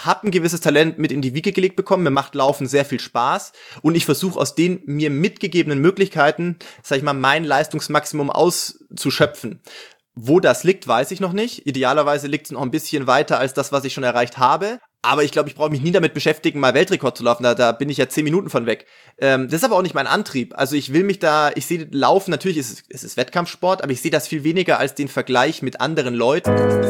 habe ein gewisses Talent mit in die Wiege gelegt bekommen, mir macht Laufen sehr viel Spaß und ich versuche aus den mir mitgegebenen Möglichkeiten, sag ich mal, mein Leistungsmaximum auszuschöpfen. Wo das liegt, weiß ich noch nicht. Idealerweise liegt es noch ein bisschen weiter als das, was ich schon erreicht habe. Aber ich glaube, ich brauche mich nie damit beschäftigen, mal Weltrekord zu laufen. Da bin ich ja 10 Minuten von weg. Das ist aber auch nicht mein Antrieb. Also ich sehe Laufen, natürlich es ist Wettkampfsport, aber ich sehe das viel weniger als den Vergleich mit anderen Leuten.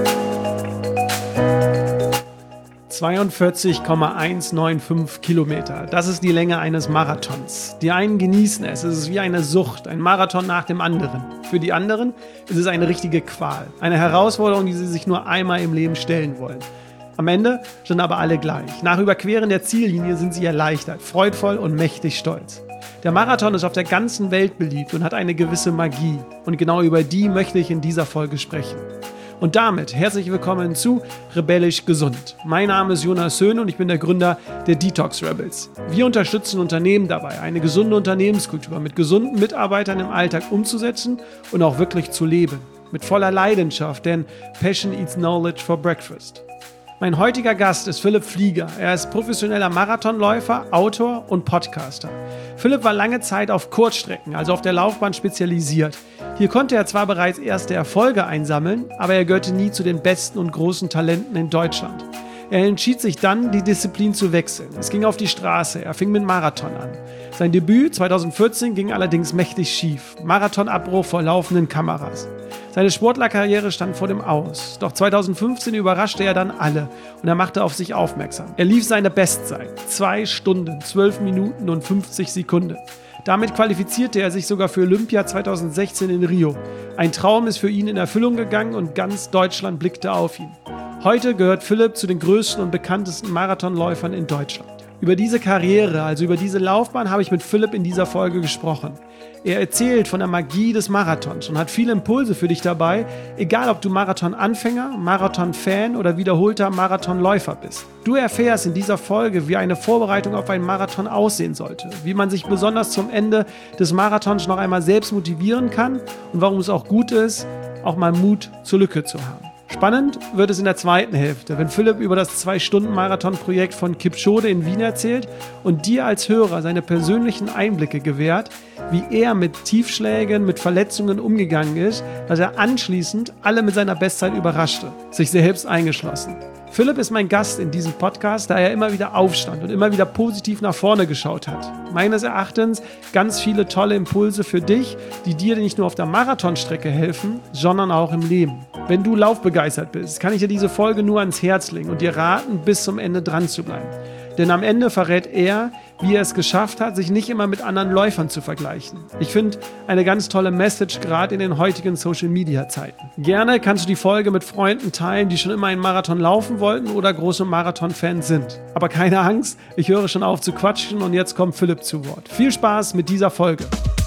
42,195 Kilometer. Das ist die Länge eines Marathons. Die einen genießen es. Es ist wie eine Sucht, ein Marathon nach dem anderen. Für die anderen ist es eine richtige Qual. Eine Herausforderung, die sie sich nur einmal im Leben stellen wollen. Am Ende sind aber alle gleich. Nach Überqueren der Ziellinie sind sie erleichtert, freudvoll und mächtig stolz. Der Marathon ist auf der ganzen Welt beliebt und hat eine gewisse Magie. Und genau über die möchte ich in dieser Folge sprechen. Und damit herzlich willkommen zu Rebellisch Gesund. Mein Name ist Jonas Höhn und ich bin der Gründer der Detox Rebels. Wir unterstützen Unternehmen dabei, eine gesunde Unternehmenskultur mit gesunden Mitarbeitern im Alltag umzusetzen und auch wirklich zu leben. Mit voller Leidenschaft, denn Passion eats knowledge for breakfast. Mein heutiger Gast ist Philipp Flieger. Er ist professioneller Marathonläufer, Autor und Podcaster. Philipp war lange Zeit auf Kurzstrecken, also auf der Laufbahn spezialisiert. Hier konnte er zwar bereits erste Erfolge einsammeln, aber er gehörte nie zu den besten und großen Talenten in Deutschland. Er entschied sich dann, die Disziplin zu wechseln. Es ging auf die Straße, er fing mit Marathon an. Sein Debüt 2014 ging allerdings mächtig schief. Marathonabbruch vor laufenden Kameras. Seine Sportlerkarriere stand vor dem Aus. Doch 2015 überraschte er dann alle und er machte auf sich aufmerksam. Er lief seine Bestzeit. 2 Stunden, 12 Minuten und 50 Sekunden. Damit qualifizierte er sich sogar für Olympia 2016 in Rio. Ein Traum ist für ihn in Erfüllung gegangen und ganz Deutschland blickte auf ihn. Heute gehört Philipp zu den größten und bekanntesten Marathonläufern in Deutschland. Über diese Karriere, also über diese Laufbahn, habe ich mit Philipp in dieser Folge gesprochen. Er erzählt von der Magie des Marathons und hat viele Impulse für dich dabei, egal ob du Marathon-Anfänger, Marathon-Fan oder wiederholter Marathonläufer bist. Du erfährst in dieser Folge, wie eine Vorbereitung auf einen Marathon aussehen sollte, wie man sich besonders zum Ende des Marathons noch einmal selbst motivieren kann und warum es auch gut ist, auch mal Mut zur Lücke zu haben. Spannend wird es in der zweiten Hälfte, wenn Philipp über das 2-Stunden-Marathon-Projekt von Kipchoge in Wien erzählt und dir als Hörer seine persönlichen Einblicke gewährt, wie er mit Tiefschlägen, mit Verletzungen umgegangen ist, dass er anschließend alle mit seiner Bestzeit überraschte, sich selbst eingeschlossen. Philipp ist mein Gast in diesem Podcast, da er immer wieder aufstand und immer wieder positiv nach vorne geschaut hat. Meines Erachtens ganz viele tolle Impulse für dich, die dir nicht nur auf der Marathonstrecke helfen, sondern auch im Leben. Wenn du laufbegeistert bist, kann ich dir diese Folge nur ans Herz legen und dir raten, bis zum Ende dran zu bleiben. Denn am Ende verrät er, wie er es geschafft hat, sich nicht immer mit anderen Läufern zu vergleichen. Ich finde eine ganz tolle Message, gerade in den heutigen Social-Media-Zeiten. Gerne kannst du die Folge mit Freunden teilen, die schon immer einen Marathon laufen wollten oder große Marathon-Fans sind. Aber keine Angst, ich höre schon auf zu quatschen und jetzt kommt Philipp zu Wort. Viel Spaß mit dieser Folge.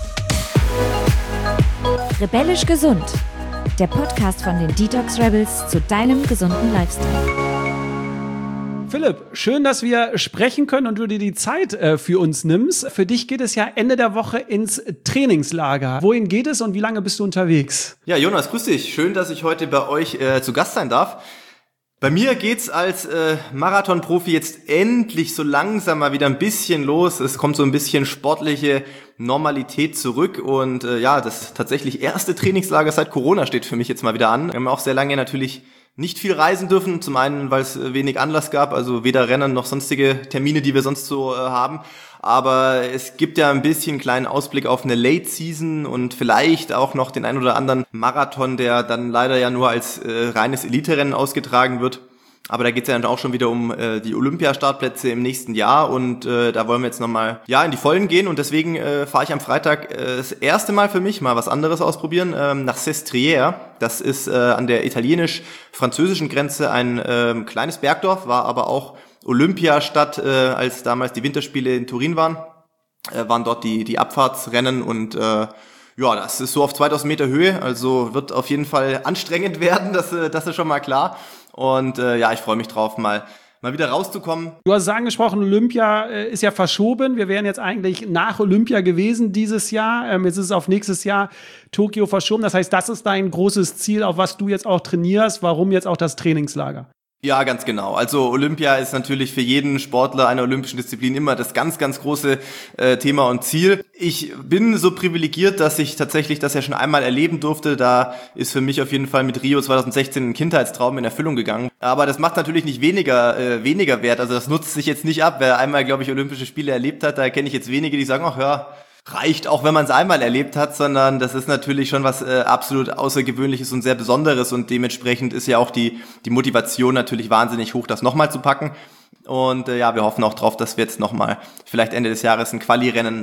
Rebellisch Gesund, der Podcast von den Detox Rebels zu deinem gesunden Lifestyle. Philipp, schön, dass wir sprechen können und du dir die Zeit für uns nimmst. Für dich geht es ja Ende der Woche ins Trainingslager. Wohin geht es und wie lange bist du unterwegs? Ja, Jonas, grüß dich. Schön, dass ich heute bei euch zu Gast sein darf. Bei mir geht's als Marathonprofi jetzt endlich so langsam mal wieder ein bisschen los. Es kommt so ein bisschen sportliche Normalität zurück und das tatsächlich erste Trainingslager seit Corona steht für mich jetzt mal wieder an. Wir haben auch sehr lange natürlich nicht viel reisen dürfen, zum einen, weil es wenig Anlass gab, also weder Rennen noch sonstige Termine, die wir sonst so haben. Aber es gibt ja ein bisschen einen kleinen Ausblick auf eine Late Season und vielleicht auch noch den ein oder anderen Marathon, der dann leider ja nur als reines Elite-Rennen ausgetragen wird. Aber da geht's ja dann auch schon wieder um die Olympiastartplätze im nächsten Jahr und da wollen wir jetzt nochmal in die Vollen gehen und deswegen fahre ich am Freitag das erste Mal für mich mal was anderes ausprobieren, nach Sestriere. Das ist an der italienisch-französischen Grenze ein kleines Bergdorf, war aber auch Olympiastadt, als damals die Winterspiele in Turin waren dort die Abfahrtsrennen und das ist so auf 2000 Meter Höhe, also wird auf jeden Fall anstrengend werden, das ist schon mal klar. Und ich freue mich drauf, mal wieder rauszukommen. Du hast es angesprochen, Olympia ist ja verschoben. Wir wären jetzt eigentlich nach Olympia gewesen dieses Jahr. Jetzt ist es auf nächstes Jahr Tokio verschoben. Das heißt, das ist dein großes Ziel, auf was du jetzt auch trainierst. Warum jetzt auch das Trainingslager? Ja, ganz genau. Also Olympia ist natürlich für jeden Sportler einer olympischen Disziplin immer das ganz, ganz große Thema und Ziel. Ich bin so privilegiert, dass ich tatsächlich das ja schon einmal erleben durfte. Da ist für mich auf jeden Fall mit Rio 2016 ein Kindheitstraum in Erfüllung gegangen. Aber das macht natürlich nicht weniger wert. Also das nutzt sich jetzt nicht ab. Wer einmal, glaube ich, Olympische Spiele erlebt hat, da kenne ich jetzt wenige, die sagen, ach ja, reicht auch, wenn man es einmal erlebt hat, sondern das ist natürlich schon was absolut Außergewöhnliches und sehr Besonderes und dementsprechend ist ja auch die Motivation natürlich wahnsinnig hoch, das nochmal zu packen. Und ja, wir hoffen auch drauf, dass wir jetzt nochmal vielleicht Ende des Jahres ein Quali-Rennen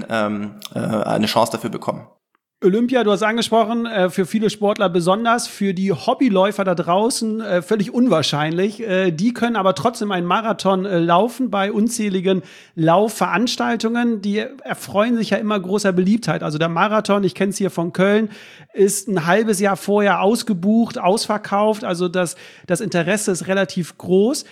eine Chance dafür bekommen. Olympia, du hast angesprochen, für viele Sportler besonders, für die Hobbyläufer da draußen völlig unwahrscheinlich. Die können aber trotzdem einen Marathon laufen bei unzähligen Laufveranstaltungen. Die erfreuen sich ja immer großer Beliebtheit. Also der Marathon, ich kenne es hier von Köln, ist ein halbes Jahr vorher ausgebucht, ausverkauft. Also das Interesse ist relativ groß.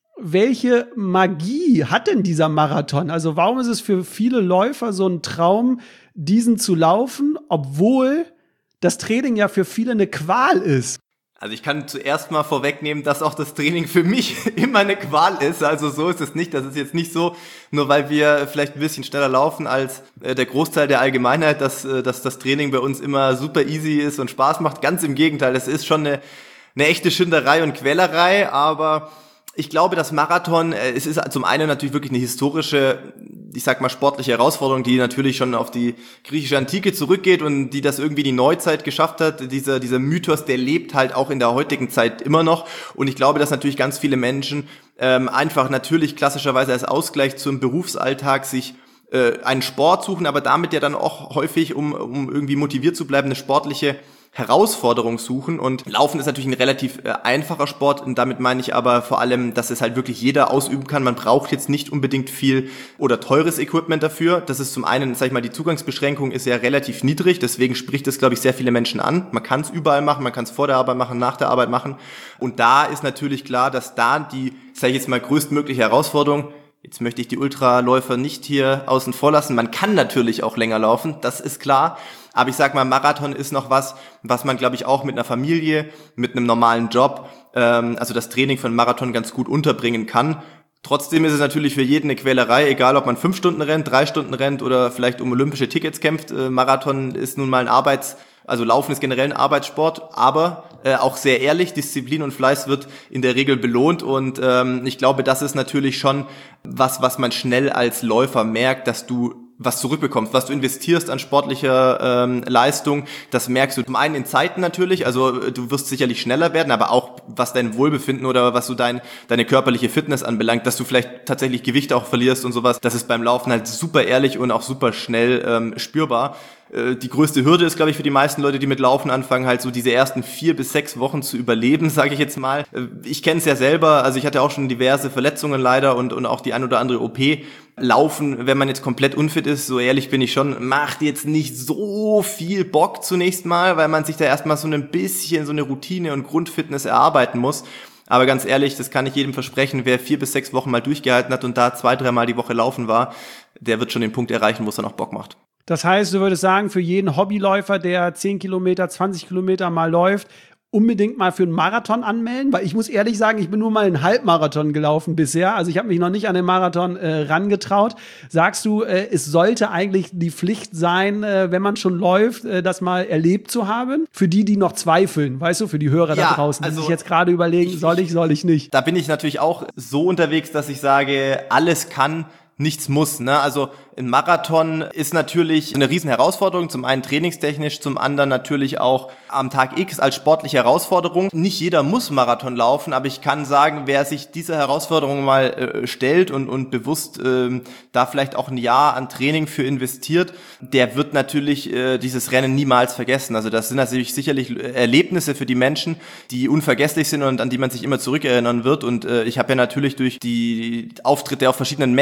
Welche Magie hat denn dieser Marathon? Also warum ist es für viele Läufer so ein Traum, diesen zu laufen, obwohl das Training ja für viele eine Qual ist? Also ich kann zuerst mal vorwegnehmen, dass auch das Training für mich immer eine Qual ist. Also so ist es nicht. Das ist jetzt nicht so, nur weil wir vielleicht ein bisschen schneller laufen als der Großteil der Allgemeinheit, dass das Training bei uns immer super easy ist und Spaß macht. Ganz im Gegenteil, es ist schon eine echte Schinderei und Quälerei, aber ich glaube, das Marathon, es ist zum einen natürlich wirklich eine historische, ich sag mal sportliche Herausforderung, die natürlich schon auf die griechische Antike zurückgeht und die das irgendwie die Neuzeit geschafft hat. Dieser Mythos, der lebt halt auch in der heutigen Zeit immer noch. Und ich glaube, dass natürlich ganz viele Menschen einfach natürlich klassischerweise als Ausgleich zum Berufsalltag sich einen Sport suchen, aber damit ja dann auch häufig, um irgendwie motiviert zu bleiben, eine sportliche Herausforderung suchen. Und Laufen ist natürlich ein relativ einfacher Sport und damit meine ich aber vor allem, dass es halt wirklich jeder ausüben kann. Man braucht jetzt nicht unbedingt viel oder teures Equipment dafür. Das ist zum einen, sag ich mal, die Zugangsbeschränkung ist ja relativ niedrig, deswegen spricht es, glaube ich, sehr viele Menschen an. Man kann es überall machen, man kann es vor der Arbeit machen, nach der Arbeit machen. Und da ist natürlich klar, dass da die, sag ich jetzt mal, größtmögliche Herausforderung, jetzt möchte ich die Ultraläufer nicht hier außen vor lassen, man kann natürlich auch länger laufen, das ist klar. Aber ich sag mal, Marathon ist noch was man, glaube ich, auch mit einer Familie, mit einem normalen Job, also das Training von Marathon ganz gut unterbringen kann. Trotzdem ist es natürlich für jeden eine Quälerei, egal ob man 5 Stunden rennt, 3 Stunden rennt oder vielleicht um olympische Tickets kämpft. Marathon ist nun mal also Laufen ist generell ein Arbeitssport, aber auch sehr ehrlich, Disziplin und Fleiß wird in der Regel belohnt und ich glaube, das ist natürlich schon was man schnell als Läufer merkt, dass du was zurückbekommst, was du investierst an sportlicher Leistung, das merkst du zum einen in Zeiten natürlich, also du wirst sicherlich schneller werden, aber auch was dein Wohlbefinden oder was so deine körperliche Fitness anbelangt, dass du vielleicht tatsächlich Gewicht auch verlierst und sowas, das ist beim Laufen halt super ehrlich und auch super schnell spürbar. Die größte Hürde ist, glaube ich, für die meisten Leute, die mit Laufen anfangen, halt so diese ersten 4 bis 6 Wochen zu überleben, sage ich jetzt mal. Ich kenne es ja selber, also ich hatte auch schon diverse Verletzungen leider und auch die ein oder andere OP. Laufen, wenn man jetzt komplett unfit ist, so ehrlich bin ich schon, macht jetzt nicht so viel Bock zunächst mal, weil man sich da erstmal so ein bisschen so eine Routine und Grundfitness erarbeiten muss. Aber ganz ehrlich, das kann ich jedem versprechen, wer 4 bis 6 Wochen mal durchgehalten hat und da 2-3 Mal die Woche laufen war, der wird schon den Punkt erreichen, wo es dann auch Bock macht. Das heißt, du würdest sagen, für jeden Hobbyläufer, der 10 Kilometer, 20 Kilometer mal läuft, unbedingt mal für einen Marathon anmelden, weil ich muss ehrlich sagen, ich bin nur mal einen Halbmarathon gelaufen bisher, also ich habe mich noch nicht an den Marathon rangetraut. Sagst du, es sollte eigentlich die Pflicht sein, wenn man schon läuft, das mal erlebt zu haben? Für die noch zweifeln, weißt du, für die Hörer da draußen, die sich jetzt gerade überlegen, soll ich nicht? Da bin ich natürlich auch so unterwegs, dass ich sage, alles kann, nichts muss, ne? Also ein Marathon ist natürlich eine riesen Herausforderung, zum einen trainingstechnisch, zum anderen natürlich auch am Tag X als sportliche Herausforderung. Nicht jeder muss Marathon laufen, aber ich kann sagen, wer sich dieser Herausforderung mal stellt und bewusst da vielleicht auch ein Jahr an Training für investiert, der wird natürlich dieses Rennen niemals vergessen. Also das sind natürlich sicherlich Erlebnisse für die Menschen, die unvergesslich sind und an die man sich immer zurückerinnern wird. Und ich habe ja natürlich durch die Auftritte auf verschiedenen Messen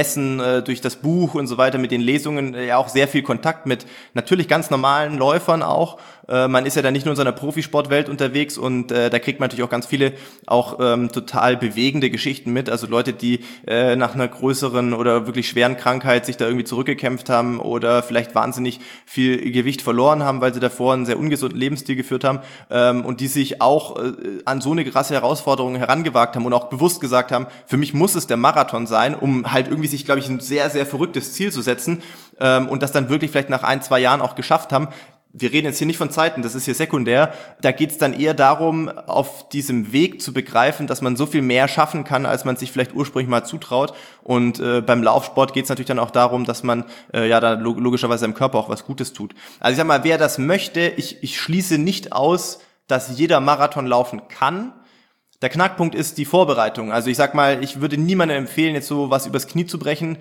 durch das Buch und so weiter mit den Lesungen ja auch sehr viel Kontakt mit natürlich ganz normalen Läufern auch. Man ist ja da nicht nur in so einer Profisportwelt unterwegs und da kriegt man natürlich auch ganz viele auch total bewegende Geschichten mit. Also Leute, die nach einer größeren oder wirklich schweren Krankheit sich da irgendwie zurückgekämpft haben oder vielleicht wahnsinnig viel Gewicht verloren haben, weil sie davor einen sehr ungesunden Lebensstil geführt haben und die sich auch an so eine krasse Herausforderung herangewagt haben und auch bewusst gesagt haben, für mich muss es der Marathon sein, um halt irgendwie sich, glaube ich, ein sehr, sehr verrücktes Ziel zu setzen und das dann wirklich vielleicht nach 1-2 Jahren auch geschafft haben. Wir reden jetzt hier nicht von Zeiten, das ist hier sekundär. Da geht es dann eher darum, auf diesem Weg zu begreifen, dass man so viel mehr schaffen kann, als man sich vielleicht ursprünglich mal zutraut. Und beim Laufsport geht es natürlich dann auch darum, dass man da logischerweise seinem Körper auch was Gutes tut. Also ich sag mal, wer das möchte, ich schließe nicht aus, dass jeder Marathon laufen kann. Der Knackpunkt ist die Vorbereitung. Also ich sag mal, ich würde niemandem empfehlen, jetzt so was übers Knie zu brechen.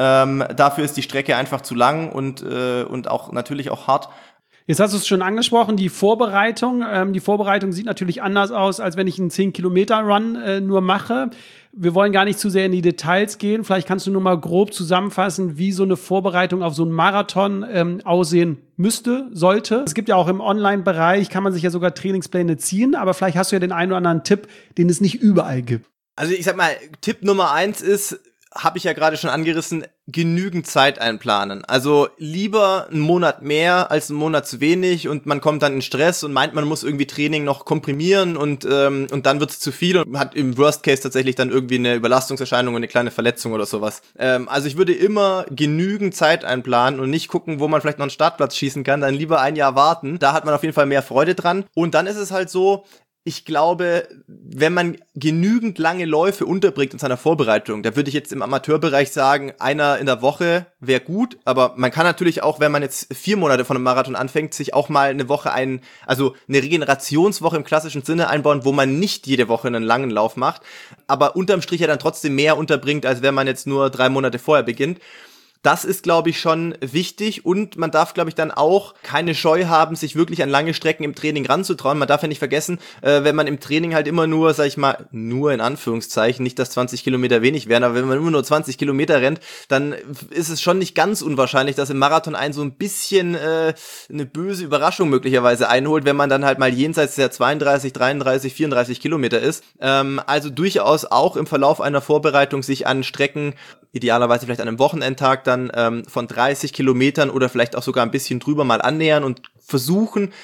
Dafür ist die Strecke einfach zu lang und auch natürlich auch hart. Jetzt hast du es schon angesprochen, die Vorbereitung. Die Vorbereitung sieht natürlich anders aus, als wenn ich einen 10-Kilometer-Run nur mache. Wir wollen gar nicht zu sehr in die Details gehen. Vielleicht kannst du nur mal grob zusammenfassen, wie so eine Vorbereitung auf so einen Marathon aussehen sollte. Es gibt ja auch im Online-Bereich, kann man sich ja sogar Trainingspläne ziehen, aber vielleicht hast du ja den einen oder anderen Tipp, den es nicht überall gibt. Also ich sag mal, Tipp Nummer 1 ist, habe ich ja gerade schon angerissen, genügend Zeit einplanen. Also lieber einen Monat mehr als einen Monat zu wenig und man kommt dann in Stress und meint, man muss irgendwie Training noch komprimieren und dann wird es zu viel und hat im Worst Case tatsächlich dann irgendwie eine Überlastungserscheinung und eine kleine Verletzung oder sowas. Also ich würde immer genügend Zeit einplanen und nicht gucken, wo man vielleicht noch einen Startplatz schießen kann, dann lieber ein Jahr warten. Da hat man auf jeden Fall mehr Freude dran. Und dann ist es halt so, ich glaube, wenn man genügend lange Läufe unterbringt in seiner Vorbereitung, da würde ich jetzt im Amateurbereich sagen, einer in der Woche wäre gut, aber man kann natürlich auch, wenn man jetzt 4 Monate von einem Marathon anfängt, sich auch mal eine Woche also eine Regenerationswoche im klassischen Sinne einbauen, wo man nicht jede Woche einen langen Lauf macht, aber unterm Strich ja dann trotzdem mehr unterbringt, als wenn man jetzt nur 3 Monate vorher beginnt. Das ist, glaube ich, schon wichtig und man darf, glaube ich, dann auch keine Scheu haben, sich wirklich an lange Strecken im Training ranzutrauen. Man darf ja nicht vergessen, wenn man im Training halt immer nur, sag ich mal, nur in Anführungszeichen, nicht dass 20 Kilometer wenig wären, aber wenn man immer nur 20 Kilometer rennt, dann ist es schon nicht ganz unwahrscheinlich, dass im Marathon einen so ein bisschen eine böse Überraschung möglicherweise einholt, wenn man dann halt mal jenseits der 32, 33, 34 Kilometer ist. Also durchaus auch im Verlauf einer Vorbereitung sich an Strecken, idealerweise vielleicht an einem Wochenendtag, dann von 30 Kilometern oder vielleicht auch sogar ein bisschen drüber mal annähern und versuchen,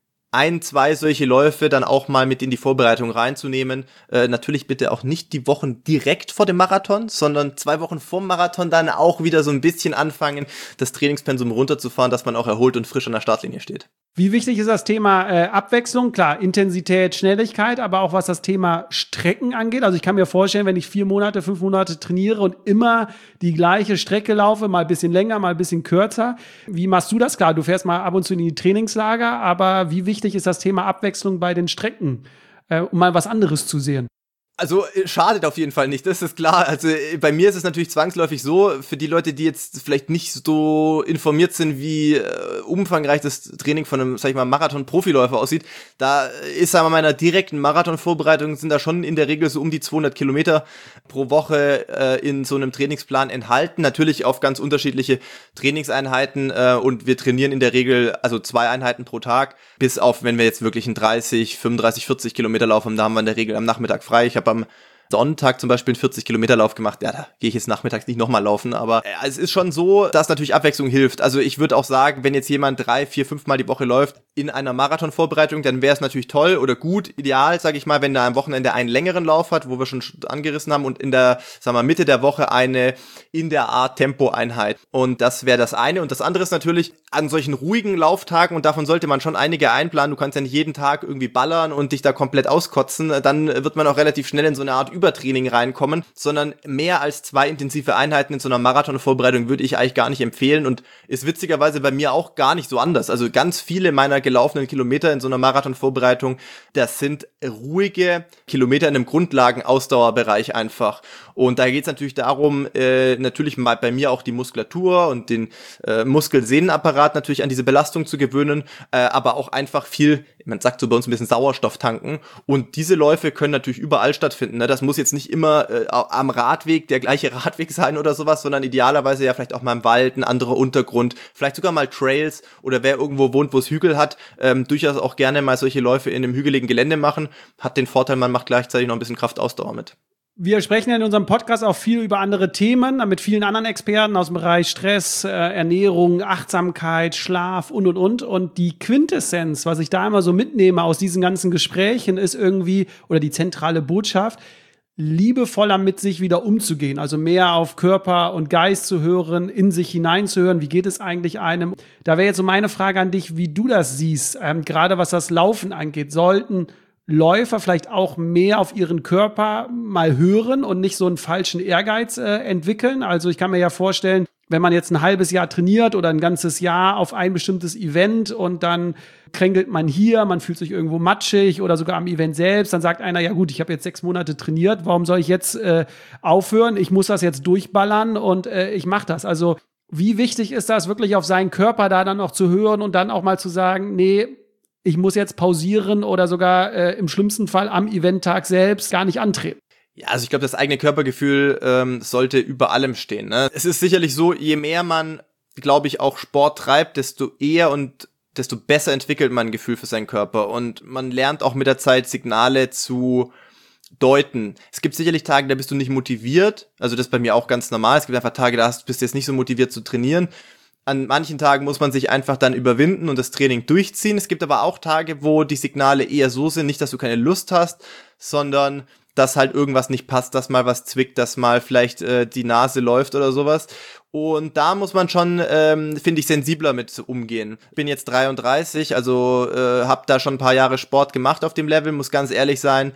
1-2 solche Läufe dann auch mal mit in die Vorbereitung reinzunehmen. Natürlich bitte auch nicht die Wochen direkt vor dem Marathon, sondern 2 Wochen vorm Marathon dann auch wieder so ein bisschen anfangen, das Trainingspensum runterzufahren, dass man auch erholt und frisch an der Startlinie steht. Wie wichtig ist das Thema Abwechslung? Klar, Intensität, Schnelligkeit, aber auch was das Thema Strecken angeht. Also ich kann mir vorstellen, wenn ich 4 Monate, 5 Monate trainiere und immer die gleiche Strecke laufe, mal ein bisschen länger, mal ein bisschen kürzer. Wie machst du das? Klar, du fährst mal ab und zu in die Trainingslager, aber wie wichtig ist das Thema Abwechslung bei den Strecken, um mal was anderes zu sehen? Also schadet auf jeden Fall nicht, das ist klar. Also bei mir ist es natürlich zwangsläufig so, für die Leute, die jetzt vielleicht nicht so informiert sind, wie umfangreich das Training von einem, sag ich mal, Marathon-Profiläufer aussieht, da ist, sagen wir mal, in einer direkten Marathon-Vorbereitung sind da schon in der Regel so um die 200 Kilometer pro Woche in so einem Trainingsplan enthalten. Natürlich auf ganz unterschiedliche Trainingseinheiten und wir trainieren in der Regel also 2 Einheiten pro Tag, bis auf, wenn wir jetzt wirklich einen 30, 35, 40 Kilometer Lauf haben, da haben wir in der Regel am Nachmittag frei. Ich habe am Sonntag zum Beispiel einen 40-Kilometer-Lauf gemacht. Ja, da gehe ich jetzt nachmittags nicht nochmal laufen, aber es ist schon so, dass natürlich Abwechslung hilft. Also ich würde auch sagen, wenn jetzt jemand 3, 4, 5 Mal die Woche läuft in einer Marathon-Vorbereitung, dann wäre es natürlich toll oder gut, ideal, sage ich mal, wenn er am Wochenende einen längeren Lauf hat, wo wir schon angerissen haben und in der, sagen wir, Mitte der Woche eine in der Art Tempo-Einheit. Und das wäre das eine. Und das andere ist natürlich an solchen ruhigen Lauftagen, und davon sollte man schon einige einplanen, du kannst ja nicht jeden Tag irgendwie ballern und dich da komplett auskotzen, dann wird man auch relativ schnell in so eine Art Übertraining reinkommen, sondern mehr als 2 intensive Einheiten in so einer Marathon-Vorbereitung würde ich eigentlich gar nicht empfehlen und ist witzigerweise bei mir auch gar nicht so anders. Also ganz viele meiner gelaufenen Kilometer in so einer Marathon-Vorbereitung, das sind ruhige Kilometer in einem Grundlagen-Ausdauerbereich einfach. Und da geht es natürlich darum, natürlich mal bei mir auch die Muskulatur und den Muskelsehnenapparat natürlich an diese Belastung zu gewöhnen, aber auch einfach viel, man sagt so bei uns ein bisschen Sauerstoff tanken. Und diese Läufe können natürlich überall stattfinden. Ne? Das muss muss jetzt nicht immer am Radweg der gleiche Radweg sein oder sowas, sondern idealerweise ja vielleicht auch mal im Wald, ein anderer Untergrund, vielleicht sogar mal Trails oder wer irgendwo wohnt, wo es Hügel hat, durchaus auch gerne mal solche Läufe in einem hügeligen Gelände machen. Hat den Vorteil, man macht gleichzeitig noch ein bisschen Kraftausdauer mit. Wir sprechen ja in unserem Podcast auch viel über andere Themen, mit vielen anderen Experten aus dem Bereich Stress, Ernährung, Achtsamkeit, Schlaf und. Und die Quintessenz, was ich da immer so mitnehme aus diesen ganzen Gesprächen, ist irgendwie, oder die zentrale Botschaft, liebevoller mit sich wieder umzugehen. Also mehr auf Körper und Geist zu hören, in sich hineinzuhören. Wie geht es eigentlich einem? Da wäre jetzt so meine Frage an dich, wie du das siehst, gerade was das Laufen angeht. Sollten Läufer vielleicht auch mehr auf ihren Körper mal hören und nicht so einen falschen Ehrgeiz entwickeln? Also ich kann mir ja vorstellen, wenn man jetzt ein halbes Jahr trainiert oder ein ganzes Jahr auf ein bestimmtes Event und dann kränkelt man hier, man fühlt sich irgendwo matschig oder sogar am Event selbst, dann sagt einer, ja gut, ich habe jetzt 6 Monate trainiert, warum soll ich jetzt aufhören? Ich muss das jetzt durchballern und ich mache das. Also wie wichtig ist das, wirklich auf seinen Körper da dann noch zu hören und dann auch mal zu sagen, nee, ich muss jetzt pausieren oder sogar im schlimmsten Fall am Eventtag selbst gar nicht antreten? Ja, also ich glaube, das eigene Körpergefühl sollte über allem stehen. Ne? Es ist sicherlich so, je mehr man, glaube ich, auch Sport treibt, desto eher und desto besser entwickelt man ein Gefühl für seinen Körper. Und man lernt auch mit der Zeit Signale zu deuten. Es gibt sicherlich Tage, da bist du nicht motiviert. Also das ist bei mir auch ganz normal. Es gibt einfach Tage, da bist du jetzt nicht so motiviert zu trainieren. An manchen Tagen muss man sich einfach dann überwinden und das Training durchziehen. Es gibt aber auch Tage, wo die Signale eher so sind, nicht, dass du keine Lust hast, sondern dass halt irgendwas nicht passt, dass mal was zwickt, dass mal vielleicht die Nase läuft oder sowas. Und da muss man schon, finde ich, sensibler mit umgehen. Bin jetzt 33, also habe da schon ein paar Jahre Sport gemacht auf dem Level, muss ganz ehrlich sein.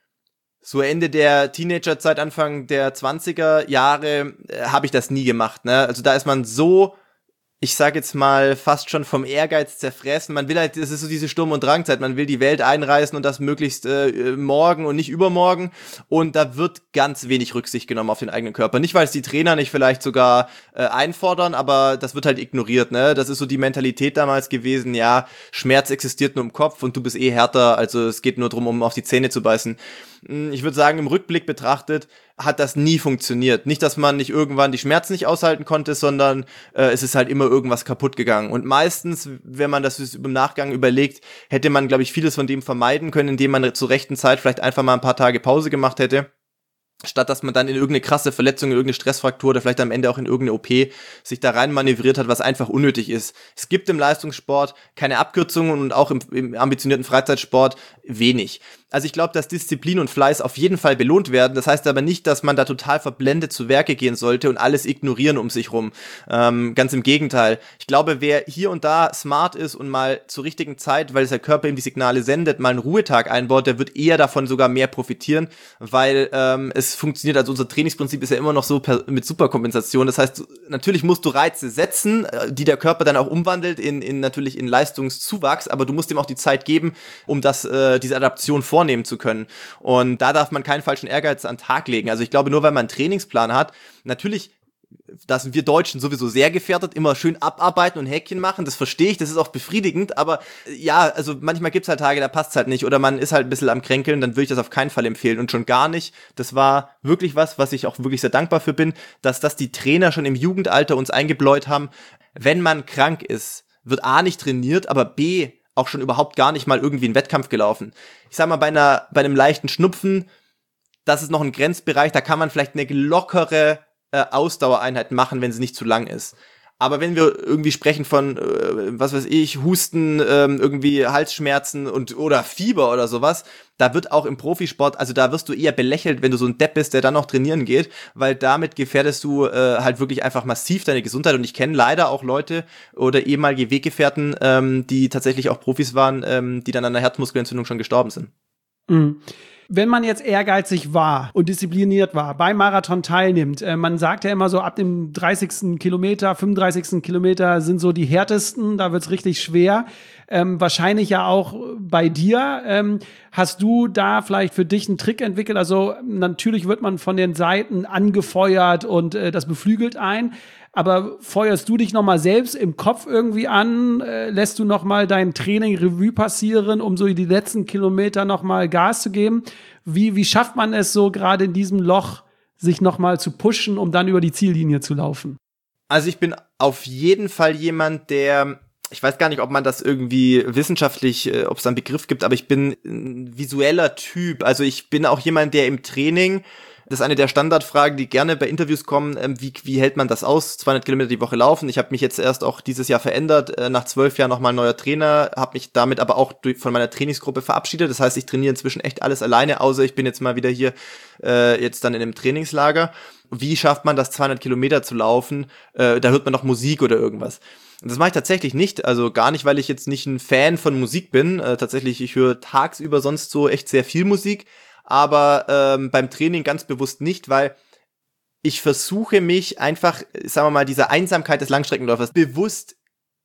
So Ende der Teenagerzeit, Anfang der 20er Jahre habe ich das nie gemacht. Ne? Also da ist man so, ich sag jetzt mal, fast schon vom Ehrgeiz zerfressen. Man will halt, das ist so diese Sturm- und Drangzeit, man will die Welt einreißen und das möglichst morgen und nicht übermorgen. Und da wird ganz wenig Rücksicht genommen auf den eigenen Körper. Nicht, weil es die Trainer nicht vielleicht sogar einfordern, aber das wird halt ignoriert. Ne? Das ist so die Mentalität damals gewesen, ja, Schmerz existiert nur im Kopf und du bist eh härter, also es geht nur darum, um auf die Zähne zu beißen. Ich würde sagen, im Rückblick betrachtet hat das nie funktioniert. Nicht, dass man nicht irgendwann die Schmerzen nicht aushalten konnte, sondern es ist halt immer irgendwas kaputt gegangen. Und meistens, wenn man das im Nachgang überlegt, hätte man, glaube ich, vieles von dem vermeiden können, indem man zur rechten Zeit vielleicht einfach mal ein paar Tage Pause gemacht hätte, statt dass man dann in irgendeine krasse Verletzung, in irgendeine Stressfraktur oder vielleicht am Ende auch in irgendeine OP sich da rein manövriert hat, was einfach unnötig ist. Es gibt im Leistungssport keine Abkürzungen und auch im ambitionierten Freizeitsport wenig. Also ich glaube, dass Disziplin und Fleiß auf jeden Fall belohnt werden. Das heißt aber nicht, dass man da total verblendet zu Werke gehen sollte und alles ignorieren um sich rum. Ganz im Gegenteil. Ich glaube, wer hier und da smart ist und mal zur richtigen Zeit, weil der Körper ihm die Signale sendet, mal einen Ruhetag einbaut, der wird eher davon sogar mehr profitieren, weil es funktioniert. Also unser Trainingsprinzip ist ja immer noch so mit Superkompensation. Das heißt, natürlich musst du Reize setzen, die der Körper dann auch umwandelt natürlich in Leistungszuwachs, aber du musst ihm auch die Zeit geben, um diese Adaption vornehmen zu können. Und da darf man keinen falschen Ehrgeiz an den Tag legen. Also ich glaube, nur weil man einen Trainingsplan hat, natürlich, da sind wir Deutschen sowieso sehr gefährdet, immer schön abarbeiten und Häkchen machen, das verstehe ich, das ist auch befriedigend, aber ja, also manchmal gibt's halt Tage, da passt's halt nicht oder man ist halt ein bisschen am Kränkeln, dann würde ich das auf keinen Fall empfehlen und schon gar nicht. Das war wirklich was ich auch wirklich sehr dankbar für bin, dass das die Trainer schon im Jugendalter uns eingebläut haben. Wenn man krank ist, wird A nicht trainiert, aber B auch schon überhaupt gar nicht mal irgendwie einen Wettkampf gelaufen. Ich sag mal, bei einem leichten Schnupfen, das ist noch ein Grenzbereich, da kann man vielleicht eine lockere Ausdauereinheit machen, wenn sie nicht zu lang ist. Aber wenn wir irgendwie sprechen von, was weiß ich, Husten, irgendwie Halsschmerzen oder Fieber oder sowas, da wird auch im Profisport, also da wirst du eher belächelt, wenn du so ein Depp bist, der dann noch trainieren geht, weil damit gefährdest du halt wirklich einfach massiv deine Gesundheit. Und ich kenne leider auch Leute oder ehemalige Weggefährten, die tatsächlich auch Profis waren, die dann an einer Herzmuskelentzündung schon gestorben sind. Mhm. Wenn man jetzt ehrgeizig war und diszipliniert war, beim Marathon teilnimmt, man sagt ja immer so, ab dem 30. Kilometer, 35. Kilometer sind so die härtesten, da wird's richtig schwer. wahrscheinlich ja auch bei dir. Hast du da vielleicht für dich einen Trick entwickelt? Also natürlich wird man von den Seiten angefeuert und das beflügelt ein. Aber feuerst du dich nochmal selbst im Kopf irgendwie an? Lässt du nochmal dein Training Revue passieren, um so die letzten Kilometer nochmal Gas zu geben? Wie schafft man es so gerade in diesem Loch, sich nochmal zu pushen, um dann über die Ziellinie zu laufen? Also ich bin auf jeden Fall jemand, ich weiß gar nicht, ob man das irgendwie wissenschaftlich, ob es da einen Begriff gibt, aber ich bin ein visueller Typ. Also ich bin auch jemand, der im Training, das ist eine der Standardfragen, die gerne bei Interviews kommen, wie hält man das aus, 200 Kilometer die Woche laufen. Ich habe mich jetzt erst auch dieses Jahr verändert, nach 12 Jahren nochmal neuer Trainer, habe mich damit aber auch von meiner Trainingsgruppe verabschiedet. Das heißt, ich trainiere inzwischen echt alles alleine, außer ich bin jetzt mal wieder hier jetzt dann in einem Trainingslager. Wie schafft man das, 200 Kilometer zu laufen? Da hört man noch Musik oder irgendwas. Und das mache ich tatsächlich nicht, also gar nicht, weil ich jetzt nicht ein Fan von Musik bin. Tatsächlich, ich höre tagsüber sonst so echt sehr viel Musik, aber beim Training ganz bewusst nicht, weil ich versuche mich einfach, sagen wir mal, dieser Einsamkeit des Langstreckenläufers bewusst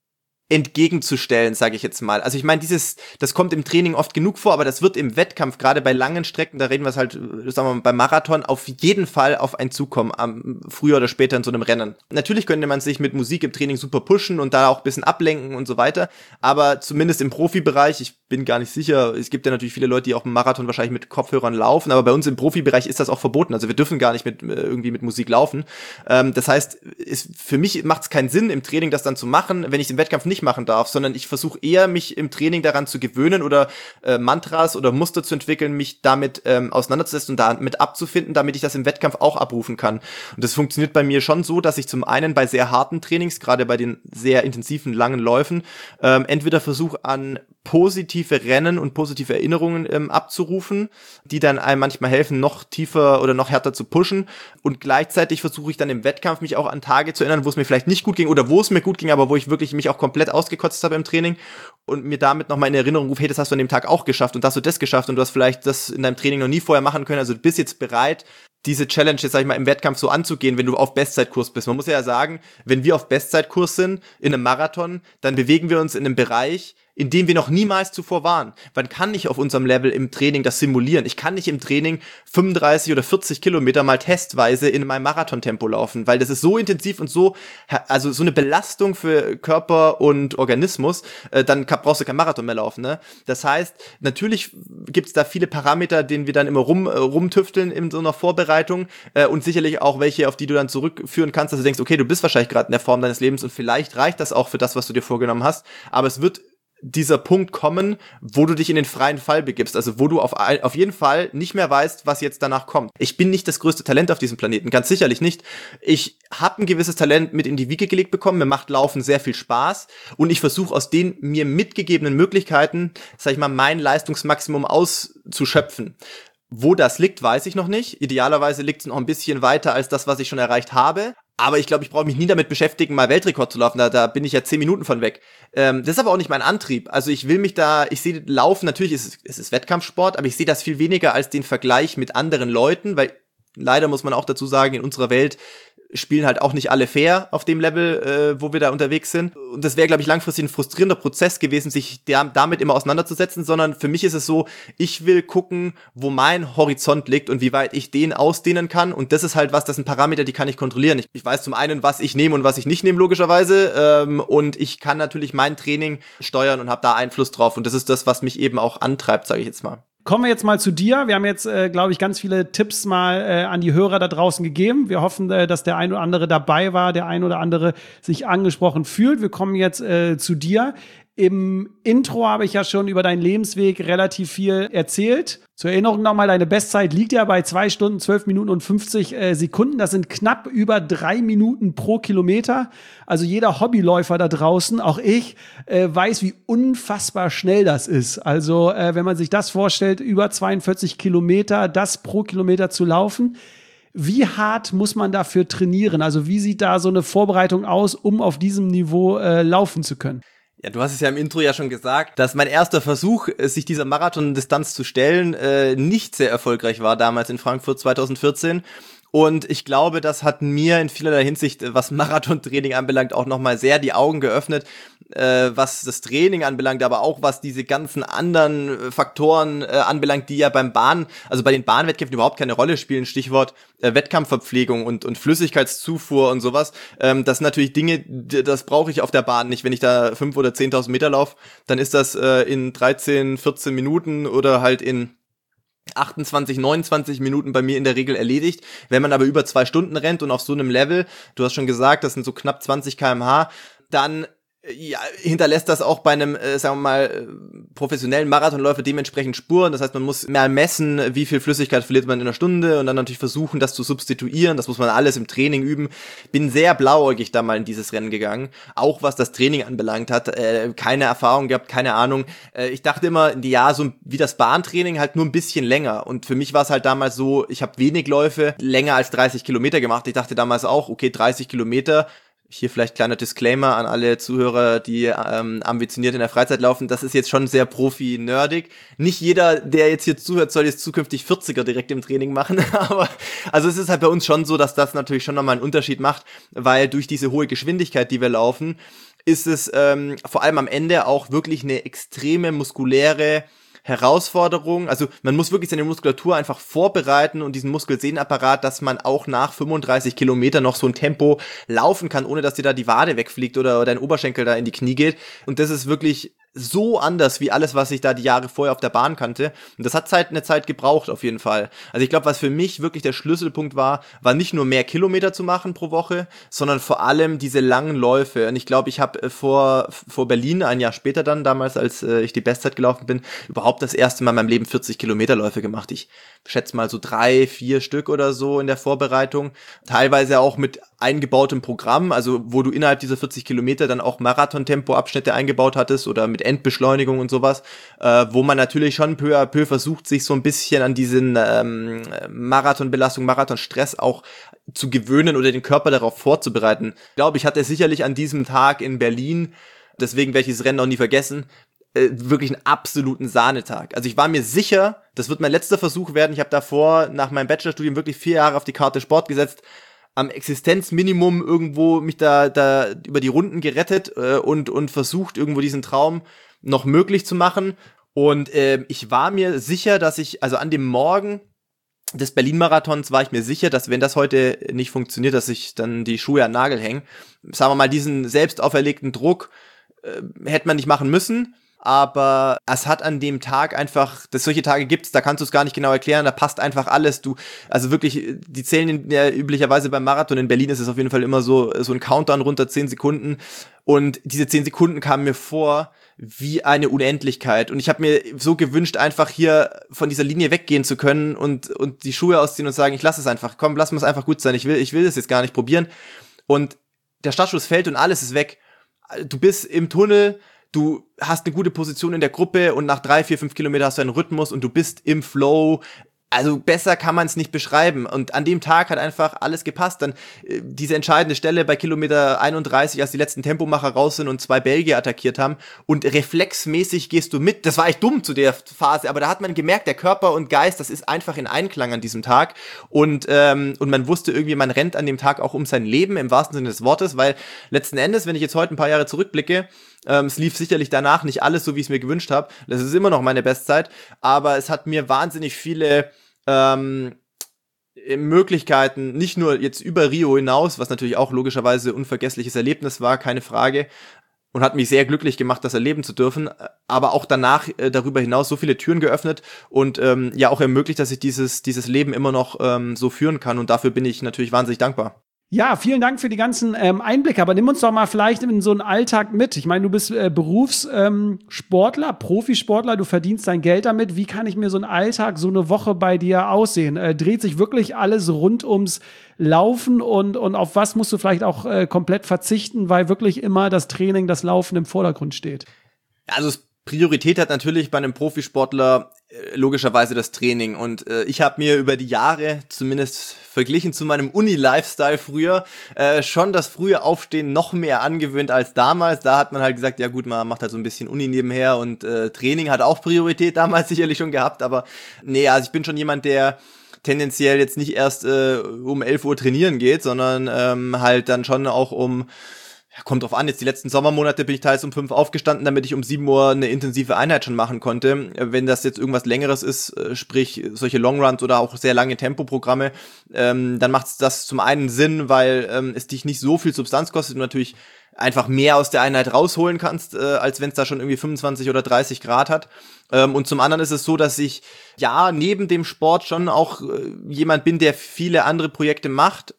entgegenzustellen, sage ich jetzt mal. Also ich meine, das kommt im Training oft genug vor, aber das wird im Wettkampf, gerade bei langen Strecken, da reden wir es halt, sagen wir mal, beim Marathon, auf jeden Fall auf einen zukommen, früher oder später in so einem Rennen. Natürlich könnte man sich mit Musik im Training super pushen und da auch ein bisschen ablenken und so weiter, aber zumindest im Profibereich, ich bin gar nicht sicher, es gibt ja natürlich viele Leute, die auch im Marathon wahrscheinlich mit Kopfhörern laufen, aber bei uns im Profibereich ist das auch verboten, also wir dürfen gar nicht irgendwie mit Musik laufen. Das heißt, für mich macht es keinen Sinn, im Training das dann zu machen, wenn ich es im Wettkampf nicht machen darf, sondern ich versuche eher, mich im Training daran zu gewöhnen oder Mantras oder Muster zu entwickeln, mich damit auseinanderzusetzen und damit abzufinden, damit ich das im Wettkampf auch abrufen kann. Und das funktioniert bei mir schon so, dass ich zum einen bei sehr harten Trainings, gerade bei den sehr intensiven, langen Läufen, entweder versuche, an positive Rennen und positive Erinnerungen abzurufen, die dann einem manchmal helfen, noch tiefer oder noch härter zu pushen, und gleichzeitig versuche ich dann im Wettkampf mich auch an Tage zu erinnern, wo es mir vielleicht nicht gut ging oder wo es mir gut ging, aber wo ich wirklich mich auch komplett ausgekotzt habe im Training und mir damit nochmal in Erinnerung rufe, hey, das hast du an dem Tag auch geschafft und das hast du das geschafft und du hast vielleicht das in deinem Training noch nie vorher machen können, also du bist jetzt bereit, diese Challenge jetzt, sag ich mal, im Wettkampf so anzugehen, wenn du auf Bestzeitkurs bist. Man muss ja sagen, wenn wir auf Bestzeitkurs sind, in einem Marathon, dann bewegen wir uns in einem Bereich, in dem wir noch niemals zuvor waren. Man kann nicht auf unserem Level im Training das simulieren. Ich kann nicht im Training 35 oder 40 Kilometer mal testweise in meinem Marathontempo laufen, weil das ist so intensiv und so eine Belastung für Körper und Organismus, dann brauchst du kein Marathon mehr laufen, ne? Das heißt, natürlich gibt's da viele Parameter, denen wir dann immer rumtüfteln in so einer Vorbereitung, und sicherlich auch welche, auf die du dann zurückführen kannst, dass du denkst, okay, du bist wahrscheinlich gerade in der Form deines Lebens und vielleicht reicht das auch für das, was du dir vorgenommen hast, aber es wird dieser Punkt kommen, wo du dich in den freien Fall begibst, also wo du auf jeden Fall nicht mehr weißt, was jetzt danach kommt. Ich bin nicht das größte Talent auf diesem Planeten, ganz sicherlich nicht. Ich habe ein gewisses Talent mit in die Wiege gelegt bekommen, mir macht Laufen sehr viel Spaß und ich versuche aus den mir mitgegebenen Möglichkeiten, sag ich mal, mein Leistungsmaximum auszuschöpfen. Wo das liegt, weiß ich noch nicht. Idealerweise liegt es noch ein bisschen weiter als das, was ich schon erreicht habe. Aber ich glaube, ich brauche mich nie damit beschäftigen, mal Weltrekord zu laufen. Da bin ich ja 10 Minuten von weg. Das ist aber auch nicht mein Antrieb. Also ich sehe Laufen, natürlich es ist Wettkampfsport, aber ich sehe das viel weniger als den Vergleich mit anderen Leuten, weil leider muss man auch dazu sagen, in unserer Welt spielen halt auch nicht alle fair auf dem Level, wo wir da unterwegs sind. Und das wäre, glaube ich, langfristig ein frustrierender Prozess gewesen, sich damit immer auseinanderzusetzen, sondern für mich ist es so, ich will gucken, wo mein Horizont liegt und wie weit ich den ausdehnen kann. Und das ist halt das sind Parameter, die kann ich kontrollieren. Ich weiß zum einen, was ich nehme und was ich nicht nehme, logischerweise. Und ich kann natürlich mein Training steuern und habe da Einfluss drauf. Und das ist das, was mich eben auch antreibt, sage ich jetzt mal. Kommen wir jetzt mal zu dir. Wir haben jetzt, glaube ich, ganz viele Tipps mal an die Hörer da draußen gegeben. Wir hoffen, dass der ein oder andere dabei war, der ein oder andere sich angesprochen fühlt. Wir kommen jetzt zu dir. Im Intro habe ich ja schon über deinen Lebensweg relativ viel erzählt. Zur Erinnerung nochmal, deine Bestzeit liegt ja bei 2 Stunden, 12 Minuten und 50 Sekunden. Das sind knapp über 3 Minuten pro Kilometer. Also jeder Hobbyläufer da draußen, auch ich, weiß, wie unfassbar schnell das ist. Also wenn man sich das vorstellt, über 42 Kilometer, das pro Kilometer zu laufen. Wie hart muss man dafür trainieren? Also wie sieht da so eine Vorbereitung aus, um auf diesem Niveau laufen zu können? Ja, du hast es ja im Intro ja schon gesagt, dass mein erster Versuch, sich dieser Marathon-Distanz zu stellen, nicht sehr erfolgreich war damals in Frankfurt 2014. Und ich glaube, das hat mir in vielerlei Hinsicht, was Marathontraining anbelangt, auch nochmal sehr die Augen geöffnet, was das Training anbelangt, aber auch was diese ganzen anderen Faktoren anbelangt, die ja bei den Bahnwettkämpfen überhaupt keine Rolle spielen. Stichwort Wettkampfverpflegung und Flüssigkeitszufuhr und sowas. Das sind natürlich Dinge, das brauche ich auf der Bahn nicht. Wenn ich da 5.000 oder 10.000 Meter laufe, dann ist das in 13, 14 Minuten oder halt in 28, 29 Minuten bei mir in der Regel erledigt. Wenn man aber über 2 Stunden rennt und auf so einem Level, du hast schon gesagt, das sind so knapp 20 km/h, dann hinterlässt das auch bei einem, sagen wir mal, professionellen Marathonläufer dementsprechend Spuren. Das heißt, man muss mehr messen, wie viel Flüssigkeit verliert man in einer Stunde und dann natürlich versuchen, das zu substituieren. Das muss man alles im Training üben. Bin sehr blauäugig da mal in dieses Rennen gegangen. Auch was das Training anbelangt hat. Keine Erfahrung gehabt, keine Ahnung. Ich dachte immer, ja, so wie das Bahntraining, halt nur ein bisschen länger. Und für mich war es halt damals so, ich habe wenig Läufe, länger als 30 Kilometer gemacht. Ich dachte damals auch, okay, 30 Kilometer, hier vielleicht kleiner Disclaimer an alle Zuhörer, die ambitioniert in der Freizeit laufen. Das ist jetzt schon sehr profi-nerdig. Nicht jeder, der jetzt hier zuhört, soll jetzt zukünftig 40er direkt im Training machen. Aber also es ist halt bei uns schon so, dass das natürlich schon nochmal einen Unterschied macht, weil durch diese hohe Geschwindigkeit, die wir laufen, ist es vor allem am Ende auch wirklich eine extreme muskuläre Herausforderung. Also man muss wirklich seine Muskulatur einfach vorbereiten und diesen Muskelsehnenapparat, dass man auch nach 35 Kilometern noch so ein Tempo laufen kann, ohne dass dir da die Wade wegfliegt oder dein Oberschenkel da in die Knie geht. Und das ist wirklich so anders wie alles, was ich da die Jahre vorher auf der Bahn kannte. Und das hat eine Zeit gebraucht auf jeden Fall. Also ich glaube, was für mich wirklich der Schlüsselpunkt war nicht nur mehr Kilometer zu machen pro Woche, sondern vor allem diese langen Läufe. Und ich glaube, ich habe vor Berlin, ein Jahr später dann, damals, als ich die Bestzeit gelaufen bin, überhaupt das erste Mal in meinem Leben 40 Kilometerläufe gemacht. Ich schätze mal so 3, 4 Stück oder so in der Vorbereitung. Teilweise auch mit eingebautem Programm, also wo du innerhalb dieser 40 Kilometer dann auch Marathon-Tempo-Abschnitte eingebaut hattest oder mit Endbeschleunigung und sowas, wo man natürlich schon peu à peu versucht, sich so ein bisschen an diesen Marathonbelastung, Marathonstress auch zu gewöhnen oder den Körper darauf vorzubereiten. Ich glaube, ich hatte sicherlich an diesem Tag in Berlin, deswegen werde ich das Rennen auch nie vergessen, wirklich einen absoluten Sahnetag. Also ich war mir sicher, das wird mein letzter Versuch werden. Ich habe davor nach meinem Bachelorstudium wirklich 4 Jahre auf die Karte Sport gesetzt, am Existenzminimum irgendwo mich da über die Runden gerettet und versucht, irgendwo diesen Traum noch möglich zu machen. Und ich war mir sicher, dass ich, also an dem Morgen des Berlin-Marathons war ich mir sicher, dass wenn das heute nicht funktioniert, dass ich dann die Schuhe an den Nagel hänge. Sagen wir mal, diesen selbst auferlegten Druck hätte man nicht machen müssen. Aber es hat an dem Tag einfach, dass solche Tage gibt's, da kannst du es gar nicht genau erklären, da passt einfach alles. Also wirklich, die zählen ja üblicherweise beim Marathon, in Berlin ist es auf jeden Fall immer so ein Countdown runter 10 Sekunden und diese 10 Sekunden kamen mir vor wie eine Unendlichkeit und ich habe mir so gewünscht, einfach hier von dieser Linie weggehen zu können und die Schuhe ausziehen und sagen, ich lasse es einfach, komm, lass mir es einfach gut sein, ich will das jetzt gar nicht probieren und der Startschuss fällt und alles ist weg. Du bist im Tunnel, du hast eine gute Position in der Gruppe und nach 3, 4, 5 Kilometer hast du einen Rhythmus und du bist im Flow. Also besser kann man es nicht beschreiben. Und an dem Tag hat einfach alles gepasst. Dann diese entscheidende Stelle bei Kilometer 31, als die letzten Tempomacher raus sind und 2 Belgier attackiert haben. Und reflexmäßig gehst du mit. Das war echt dumm zu der Phase, aber da hat man gemerkt, der Körper und Geist, das ist einfach in Einklang an diesem Tag. Und man wusste irgendwie, man rennt an dem Tag auch um sein Leben, im wahrsten Sinne des Wortes, weil letzten Endes, wenn ich jetzt heute ein paar Jahre zurückblicke, es lief sicherlich danach nicht alles so, wie ich es mir gewünscht habe. Das ist immer noch meine Bestzeit, aber es hat mir wahnsinnig viele Möglichkeiten, nicht nur jetzt über Rio hinaus, was natürlich auch logischerweise unvergessliches Erlebnis war, keine Frage, und hat mich sehr glücklich gemacht, das erleben zu dürfen, aber auch danach darüber hinaus so viele Türen geöffnet und ja auch ermöglicht, dass ich dieses Leben immer noch so führen kann und dafür bin ich natürlich wahnsinnig dankbar. Ja, vielen Dank für die ganzen Einblicke, aber nimm uns doch mal vielleicht in so einen Alltag mit. Ich meine, du bist Berufssportler, Profisportler, du verdienst dein Geld damit. Wie kann ich mir so einen Alltag, so eine Woche bei dir aussehen? Dreht sich wirklich alles rund ums Laufen und auf was musst du vielleicht auch komplett verzichten, weil wirklich immer das Training, das Laufen im Vordergrund steht? Also Priorität hat natürlich bei einem Profisportler logischerweise das Training und ich habe mir über die Jahre, zumindest verglichen zu meinem Uni-Lifestyle früher, schon das frühe Aufstehen noch mehr angewöhnt als damals. Da hat man halt gesagt, ja gut, man macht halt so ein bisschen Uni nebenher und Training hat auch Priorität damals sicherlich schon gehabt, aber nee, also ich bin schon jemand, der tendenziell jetzt nicht erst um 11 Uhr trainieren geht, sondern halt dann schon auch kommt drauf an, jetzt die letzten Sommermonate bin ich teils um 5 aufgestanden, damit ich um 7 Uhr eine intensive Einheit schon machen konnte. Wenn das jetzt irgendwas Längeres ist, sprich solche Longruns oder auch sehr lange Tempoprogramme, dann macht das zum einen Sinn, weil es dich nicht so viel Substanz kostet und natürlich einfach mehr aus der Einheit rausholen kannst, als wenn es da schon irgendwie 25 oder 30 Grad hat. Und zum anderen ist es so, dass ich neben dem Sport schon auch jemand bin, der viele andere Projekte macht,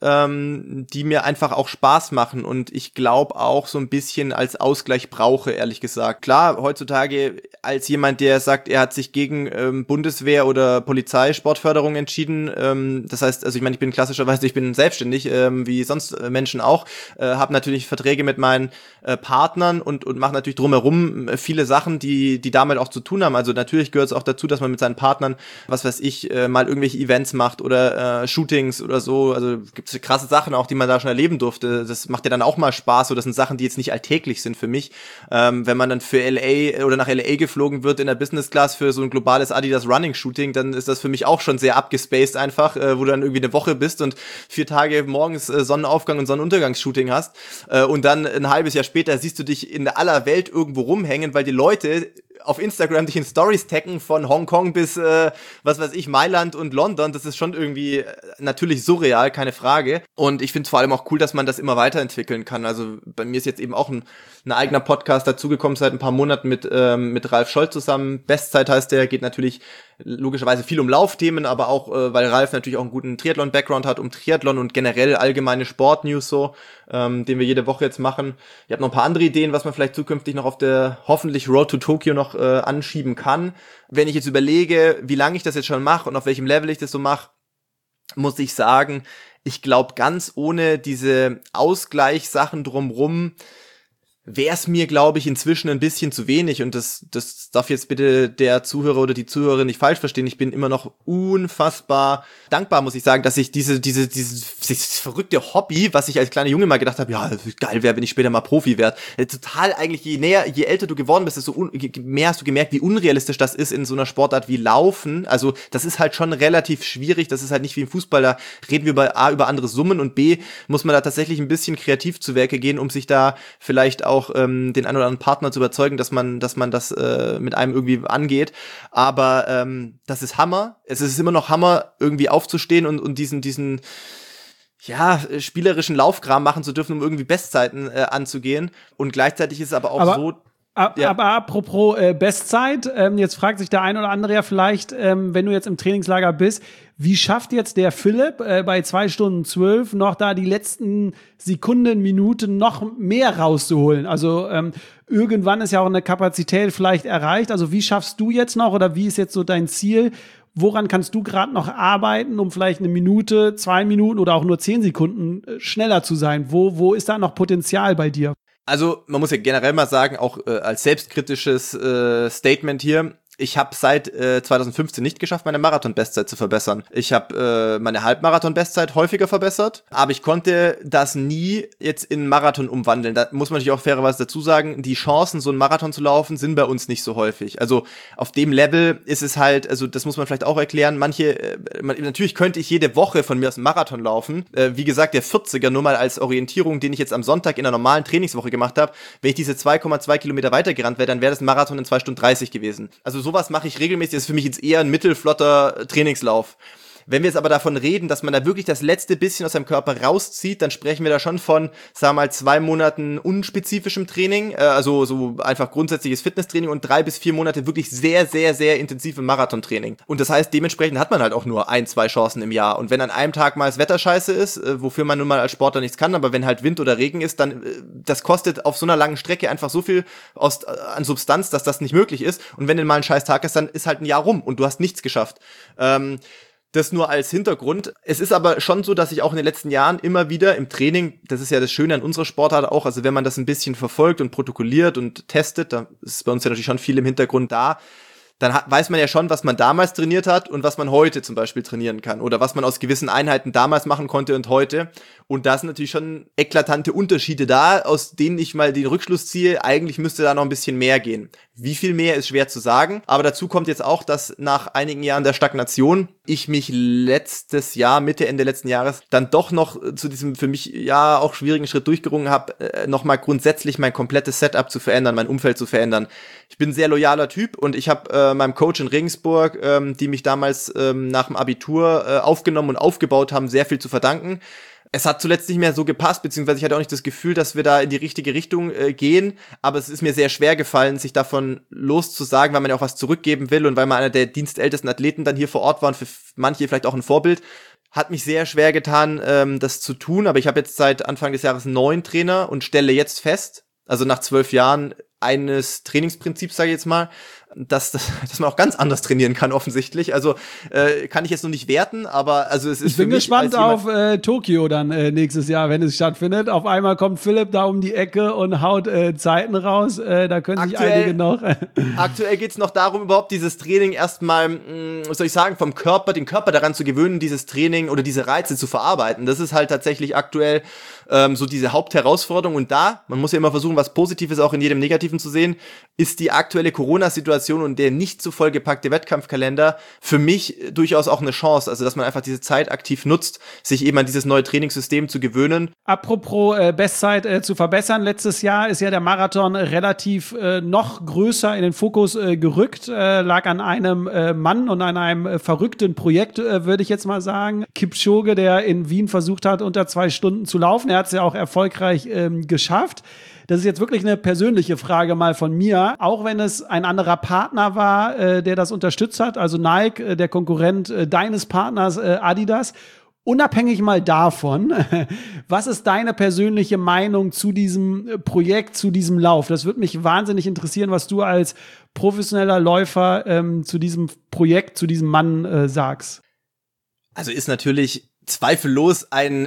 die mir einfach auch Spaß machen und ich glaube auch so ein bisschen als Ausgleich brauche, ehrlich gesagt. Klar, heutzutage als jemand, der sagt, er hat sich gegen Bundeswehr oder Polizeisportförderung entschieden, das heißt, also ich meine, ich bin selbstständig, wie sonst Menschen auch, habe natürlich Verträge mit meinen Partnern und mache natürlich drumherum viele Sachen, die damit auch zu tun haben. Also natürlich gehört es auch dazu, dass man mit seinen Partnern, was weiß ich, mal irgendwelche Events macht oder Shootings oder so. Also gibt es krasse Sachen auch, die man da schon erleben durfte. Das macht ja dann auch mal Spaß. So, das sind Sachen, die jetzt nicht alltäglich sind für mich. Wenn man dann für LA oder nach LA geflogen wird in der Business Class für so ein globales Adidas Running Shooting, dann ist das für mich auch schon sehr abgespaced einfach, wo du dann irgendwie eine Woche bist und 4 Tage morgens Sonnenaufgang und Sonnenuntergangsshooting hast. Und dann ein halbes Jahr später siehst du dich in aller Welt irgendwo rumhängen, weil die Leute auf Instagram dich in Stories taggen von Hongkong bis, was weiß ich, Mailand und London. Das ist schon irgendwie natürlich surreal, keine Frage. Und ich finde es vor allem auch cool, dass man das immer weiterentwickeln kann. Also bei mir ist jetzt eben auch ein eigener Podcast dazugekommen seit ein paar Monaten mit Ralf Scholz zusammen. Bestzeit heißt der, geht natürlich logischerweise viel um Laufthemen, aber auch, weil Ralf natürlich auch einen guten Triathlon-Background hat, um Triathlon und generell allgemeine Sportnews so, den wir jede Woche jetzt machen. Ich habe noch ein paar andere Ideen, was man vielleicht zukünftig noch auf der hoffentlich Road to Tokyo noch anschieben kann. Wenn ich jetzt überlege, wie lange ich das jetzt schon mache und auf welchem Level ich das so mache, muss ich sagen, ich glaube, ganz ohne diese Ausgleichssachen drumrum wäre es mir, glaube ich, inzwischen ein bisschen zu wenig und das darf jetzt bitte der Zuhörer oder die Zuhörerin nicht falsch verstehen. Ich bin immer noch unfassbar dankbar, muss ich sagen, dass ich dieses verrückte Hobby, was ich als kleiner Junge mal gedacht habe, ja, geil wäre, wenn ich später mal Profi werde. Total eigentlich, je älter du geworden bist, desto mehr hast du gemerkt, wie unrealistisch das ist in so einer Sportart wie Laufen. Also das ist halt schon relativ schwierig, das ist halt nicht wie im Fußball, da reden wir über andere Summen und B, muss man da tatsächlich ein bisschen kreativ zu Werke gehen, um sich da vielleicht auch den einen oder anderen Partner zu überzeugen, dass man das mit einem irgendwie angeht. Aber das ist Hammer. Es ist immer noch Hammer, irgendwie aufzustehen und diesen spielerischen Laufkram machen zu dürfen, um irgendwie Bestzeiten anzugehen. Und gleichzeitig ist es aber auch so. Aber apropos Bestzeit, jetzt fragt sich der ein oder andere ja vielleicht, wenn du jetzt im Trainingslager bist, wie schafft jetzt der Philipp bei 2 Stunden 12 noch da die letzten Sekunden, Minuten noch mehr rauszuholen? Also irgendwann ist ja auch eine Kapazität vielleicht erreicht. Also wie schaffst du jetzt noch oder wie ist jetzt so dein Ziel? Woran kannst du gerade noch arbeiten, um vielleicht 1 Minute, 2 Minuten oder auch nur 10 Sekunden schneller zu sein? Wo ist da noch Potenzial bei dir? Also man muss ja generell mal sagen, auch als selbstkritisches Statement hier, ich habe seit 2015 nicht geschafft, meine Marathon-Bestzeit zu verbessern. Ich habe meine Halbmarathon-Bestzeit häufiger verbessert, aber ich konnte das nie jetzt in Marathon umwandeln. Da muss man natürlich auch fairerweise dazu sagen, die Chancen, so einen Marathon zu laufen, sind bei uns nicht so häufig. Also auf dem Level ist es halt, also das muss man vielleicht auch erklären, natürlich könnte ich jede Woche von mir aus einen Marathon laufen. Wie gesagt, der 40er, nur mal als Orientierung, den ich jetzt am Sonntag in einer normalen Trainingswoche gemacht habe, wenn ich diese 2,2 Kilometer weitergerannt wäre, dann wäre das ein Marathon in 2 Stunden 30 gewesen. Also sowas mache ich regelmäßig, das ist für mich jetzt eher ein mittelflotter Trainingslauf. Wenn wir jetzt aber davon reden, dass man da wirklich das letzte bisschen aus seinem Körper rauszieht, dann sprechen wir da schon von, sagen wir mal, 2 Monaten unspezifischem Training, also so einfach grundsätzliches Fitnesstraining und 3 bis 4 Monate wirklich sehr, sehr, sehr intensivem Marathontraining. Und das heißt, dementsprechend hat man halt auch nur 1, 2 Chancen im Jahr. Und wenn an einem Tag mal das Wetter scheiße ist, wofür man nun mal als Sportler nichts kann, aber wenn halt Wind oder Regen ist, dann das kostet auf so einer langen Strecke einfach so viel an Substanz, dass das nicht möglich ist. Und wenn dann mal ein scheiß Tag ist, dann ist halt ein Jahr rum und du hast nichts geschafft. Das nur als Hintergrund. Es ist aber schon so, dass ich auch in den letzten Jahren immer wieder im Training, das ist ja das Schöne an unserer Sportart auch, also wenn man das ein bisschen verfolgt und protokolliert und testet, da ist bei uns ja natürlich schon viel im Hintergrund da, dann weiß man ja schon, was man damals trainiert hat und was man heute zum Beispiel trainieren kann oder was man aus gewissen Einheiten damals machen konnte und heute. Und da sind natürlich schon eklatante Unterschiede da, aus denen ich mal den Rückschluss ziehe, eigentlich müsste da noch ein bisschen mehr gehen. Wie viel mehr ist schwer zu sagen, aber dazu kommt jetzt auch, dass nach einigen Jahren der Stagnation ich mich letztes Jahr, Ende letzten Jahres, dann doch noch zu diesem für mich ja auch schwierigen Schritt durchgerungen habe, nochmal grundsätzlich mein komplettes Setup zu verändern, mein Umfeld zu verändern. Ich bin ein sehr loyaler Typ und ich habe meinem Coach in Regensburg, die mich damals nach dem Abitur aufgenommen und aufgebaut haben, sehr viel zu verdanken. Es hat zuletzt nicht mehr so gepasst, beziehungsweise ich hatte auch nicht das Gefühl, dass wir da in die richtige Richtung gehen, aber es ist mir sehr schwer gefallen, sich davon loszusagen, weil man ja auch was zurückgeben will und weil man einer der dienstältesten Athleten dann hier vor Ort war und für manche vielleicht auch ein Vorbild. Hat mich sehr schwer getan, das zu tun, aber ich habe jetzt seit Anfang des Jahres 9 Trainer und stelle jetzt fest, also nach 12 Jahren eines Trainingsprinzips, sage ich jetzt mal, dass man auch ganz anders trainieren kann offensichtlich. Also kann ich jetzt noch nicht werten, aber also es ist. Ich bin gespannt auf Tokio dann nächstes Jahr, wenn es stattfindet. Auf einmal kommt Philipp da um die Ecke und haut Zeiten raus. Da können sich einige noch. Aktuell geht's noch darum, überhaupt dieses Training erstmal, was soll ich sagen, den Körper daran zu gewöhnen, dieses Training oder diese Reize zu verarbeiten. Das ist halt tatsächlich aktuell so diese Hauptherausforderung. Und da, man muss ja immer versuchen, was Positives auch in jedem Negativen zu sehen, ist die aktuelle Corona-Situation und der nicht so vollgepackte Wettkampfkalender für mich durchaus auch eine Chance. Also, dass man einfach diese Zeit aktiv nutzt, sich eben an dieses neue Trainingssystem zu gewöhnen. Apropos Bestzeit zu verbessern, letztes Jahr ist ja der Marathon relativ noch größer in den Fokus gerückt, lag an einem Mann und an einem verrückten Projekt, würde ich jetzt mal sagen. Kipchoge, der in Wien versucht hat, unter 2 Stunden zu laufen. Er hat es ja auch erfolgreich geschafft. Das ist jetzt wirklich eine persönliche Frage mal von mir, auch wenn es ein anderer Partner war, der das unterstützt hat, also Nike, der Konkurrent deines Partners Adidas. Unabhängig mal davon, was ist deine persönliche Meinung zu diesem Projekt, zu diesem Lauf? Das würde mich wahnsinnig interessieren, was du als professioneller Läufer zu diesem Projekt, zu diesem Mann sagst. Also ist natürlich zweifellos ein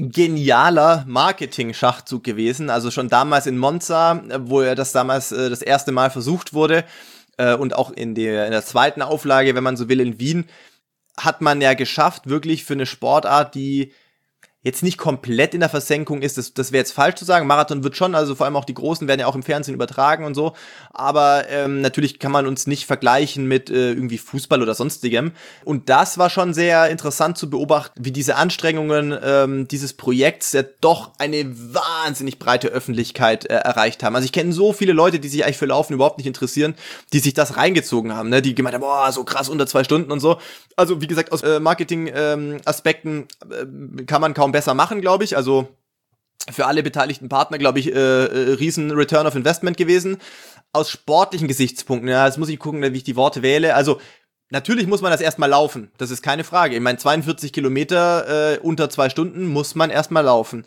genialer Marketing-Schachzug gewesen, also schon damals in Monza, wo er das damals das erste Mal versucht wurde und auch in der zweiten Auflage, wenn man so will, in Wien, hat man ja geschafft, wirklich für eine Sportart, die jetzt nicht komplett in der Versenkung ist, das wäre jetzt falsch zu sagen, Marathon wird schon, also vor allem auch die Großen werden ja auch im Fernsehen übertragen und so, aber natürlich kann man uns nicht vergleichen mit irgendwie Fußball oder sonstigem und das war schon sehr interessant zu beobachten, wie diese Anstrengungen dieses Projekts ja doch eine wahnsinnig breite Öffentlichkeit erreicht haben. Also ich kenne so viele Leute, die sich eigentlich für Laufen überhaupt nicht interessieren, die sich das reingezogen haben, ne? Die gemeint haben, boah, so krass unter 2 Stunden und so. Also wie gesagt, aus Marketing-Aspekten kann man kaum besser machen, glaube ich. Also für alle beteiligten Partner, glaube ich, riesen Return of Investment gewesen. Aus sportlichen Gesichtspunkten, ja, jetzt muss ich gucken, wie ich die Worte wähle. Also natürlich muss man das erstmal laufen, das ist keine Frage. Ich meine, 42 Kilometer unter 2 Stunden muss man erstmal laufen.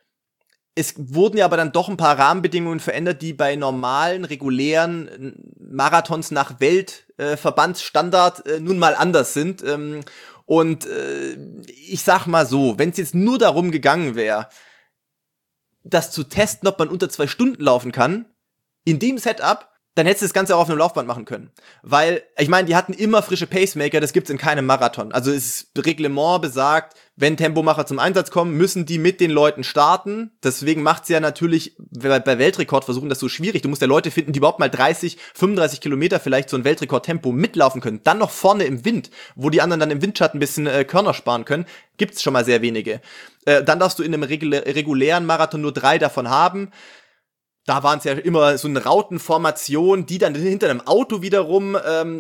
Es wurden ja aber dann doch ein paar Rahmenbedingungen verändert, die bei normalen, regulären Marathons nach Weltverbandsstandard nun mal anders sind. Und ich sag mal so, wenn es jetzt nur darum gegangen wäre, das zu testen, ob man unter 2 Stunden laufen kann, in dem Setup, dann hättest du das Ganze auch auf einem Laufband machen können. Weil, ich meine, die hatten immer frische Pacemaker, das gibt's in keinem Marathon. Also das Reglement besagt, wenn Tempomacher zum Einsatz kommen, müssen die mit den Leuten starten. Deswegen macht's ja natürlich bei Weltrekordversuchen das so schwierig. Du musst ja Leute finden, die überhaupt mal 30, 35 Kilometer vielleicht so ein Weltrekordtempo mitlaufen können. Dann noch vorne im Wind, wo die anderen dann im Windschatten ein bisschen Körner sparen können. Gibt's schon mal sehr wenige. Dann darfst du in einem regulären Marathon nur 3 davon haben. Da waren es ja immer so eine Rautenformation, die dann hinter einem Auto wiederum,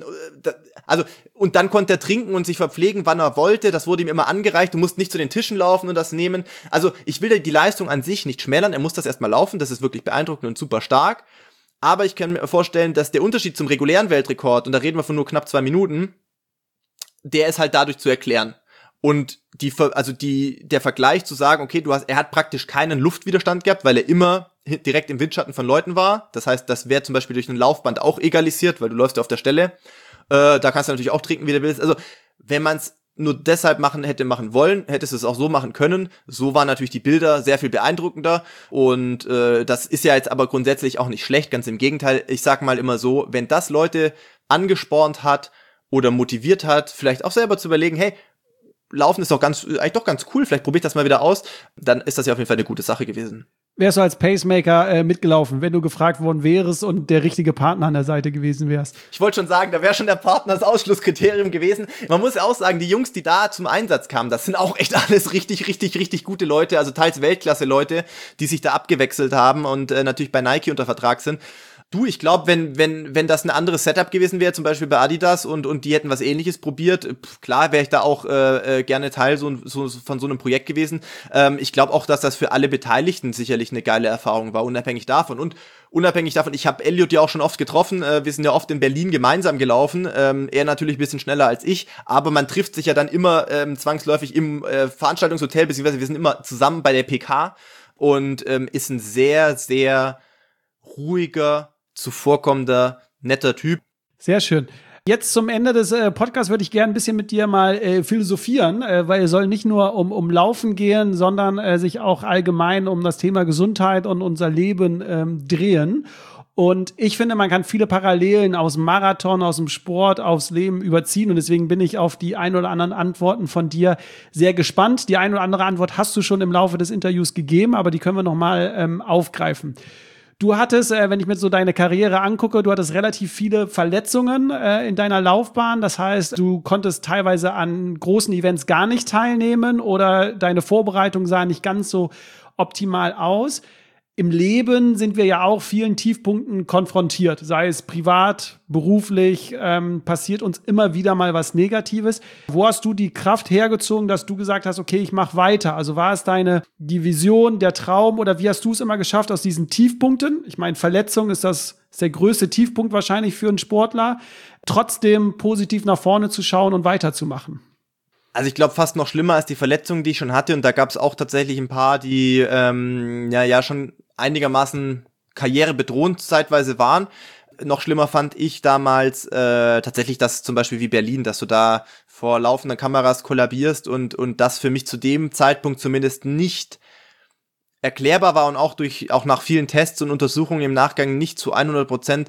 und dann konnte er trinken und sich verpflegen, wann er wollte. Das wurde ihm immer angereicht. Du musst nicht zu den Tischen laufen und das nehmen. Also ich will die Leistung an sich nicht schmälern. Er muss das erstmal laufen. Das ist wirklich beeindruckend und super stark. Aber ich kann mir vorstellen, dass der Unterschied zum regulären Weltrekord, und da reden wir von nur knapp 2 Minuten, der ist halt dadurch zu erklären. Und der Vergleich zu sagen, okay, er hat praktisch keinen Luftwiderstand gehabt, weil er immer direkt im Windschatten von Leuten war. Das heißt, das wäre zum Beispiel durch ein Laufband auch egalisiert, weil du läufst ja auf der Stelle. Da kannst du natürlich auch trinken, wie du willst. Also, wenn man es nur deshalb hätte machen wollen, hättest du es auch so machen können. So waren natürlich die Bilder sehr viel beeindruckender. Und das ist ja jetzt aber grundsätzlich auch nicht schlecht. Ganz im Gegenteil. Ich sag mal immer so, wenn das Leute angespornt hat oder motiviert hat, vielleicht auch selber zu überlegen, hey, Laufen ist eigentlich doch ganz cool, vielleicht probiere ich das mal wieder aus, dann ist das ja auf jeden Fall eine gute Sache gewesen. Wärst du als Pacemaker mitgelaufen, wenn du gefragt worden wärst und der richtige Partner an der Seite gewesen wärst? Ich wollte schon sagen, da wäre schon der Partner das Ausschlusskriterium gewesen. Man muss ja auch sagen, die Jungs, die da zum Einsatz kamen, das sind auch echt alles richtig gute Leute, also teils Weltklasse-Leute, die sich da abgewechselt haben und natürlich bei Nike unter Vertrag sind. Du, ich glaube, wenn das ein anderes Setup gewesen wäre, zum Beispiel bei Adidas und die hätten was Ähnliches probiert, klar wäre ich da auch gerne Teil von so einem Projekt gewesen. Ich glaube auch, dass das für alle Beteiligten sicherlich eine geile Erfahrung war, unabhängig davon. Und unabhängig davon, ich habe Elliot ja auch schon oft getroffen, wir sind ja oft in Berlin gemeinsam gelaufen, er natürlich ein bisschen schneller als ich, aber man trifft sich ja dann immer zwangsläufig im Veranstaltungshotel, beziehungsweise wir sind immer zusammen bei der PK und ist ein sehr, sehr ruhiger, zuvorkommender, netter Typ. Sehr schön. Jetzt zum Ende des Podcasts würde ich gerne ein bisschen mit dir mal philosophieren, weil es soll nicht nur um Laufen gehen, sondern sich auch allgemein um das Thema Gesundheit und unser Leben drehen. Und ich finde, man kann viele Parallelen aus dem Marathon, aus dem Sport, aufs Leben überziehen. Und deswegen bin ich auf die ein oder anderen Antworten von dir sehr gespannt. Die ein oder andere Antwort hast du schon im Laufe des Interviews gegeben, aber die können wir noch mal aufgreifen. Du hattest, wenn ich mir so deine Karriere angucke, du hattest relativ viele Verletzungen in deiner Laufbahn. Das heißt, du konntest teilweise an großen Events gar nicht teilnehmen oder deine Vorbereitung sah nicht ganz so optimal aus. Im Leben sind wir ja auch vielen Tiefpunkten konfrontiert, sei es privat, beruflich, passiert uns immer wieder mal was Negatives. Wo hast du die Kraft hergezogen, dass du gesagt hast, okay, ich mache weiter? Also war es die Vision, der Traum oder wie hast du es immer geschafft aus diesen Tiefpunkten? Ich meine, Verletzung ist der größte Tiefpunkt wahrscheinlich für einen Sportler, trotzdem positiv nach vorne zu schauen und weiterzumachen. Also ich glaube, fast noch schlimmer als die Verletzungen, die ich schon hatte. Und da gab es auch tatsächlich ein paar, die schon einigermaßen karrierebedrohend zeitweise waren. Noch schlimmer fand ich damals tatsächlich das zum Beispiel wie Berlin, dass du da vor laufenden Kameras kollabierst und das für mich zu dem Zeitpunkt zumindest nicht erklärbar war und auch nach vielen Tests und Untersuchungen im Nachgang nicht zu 100%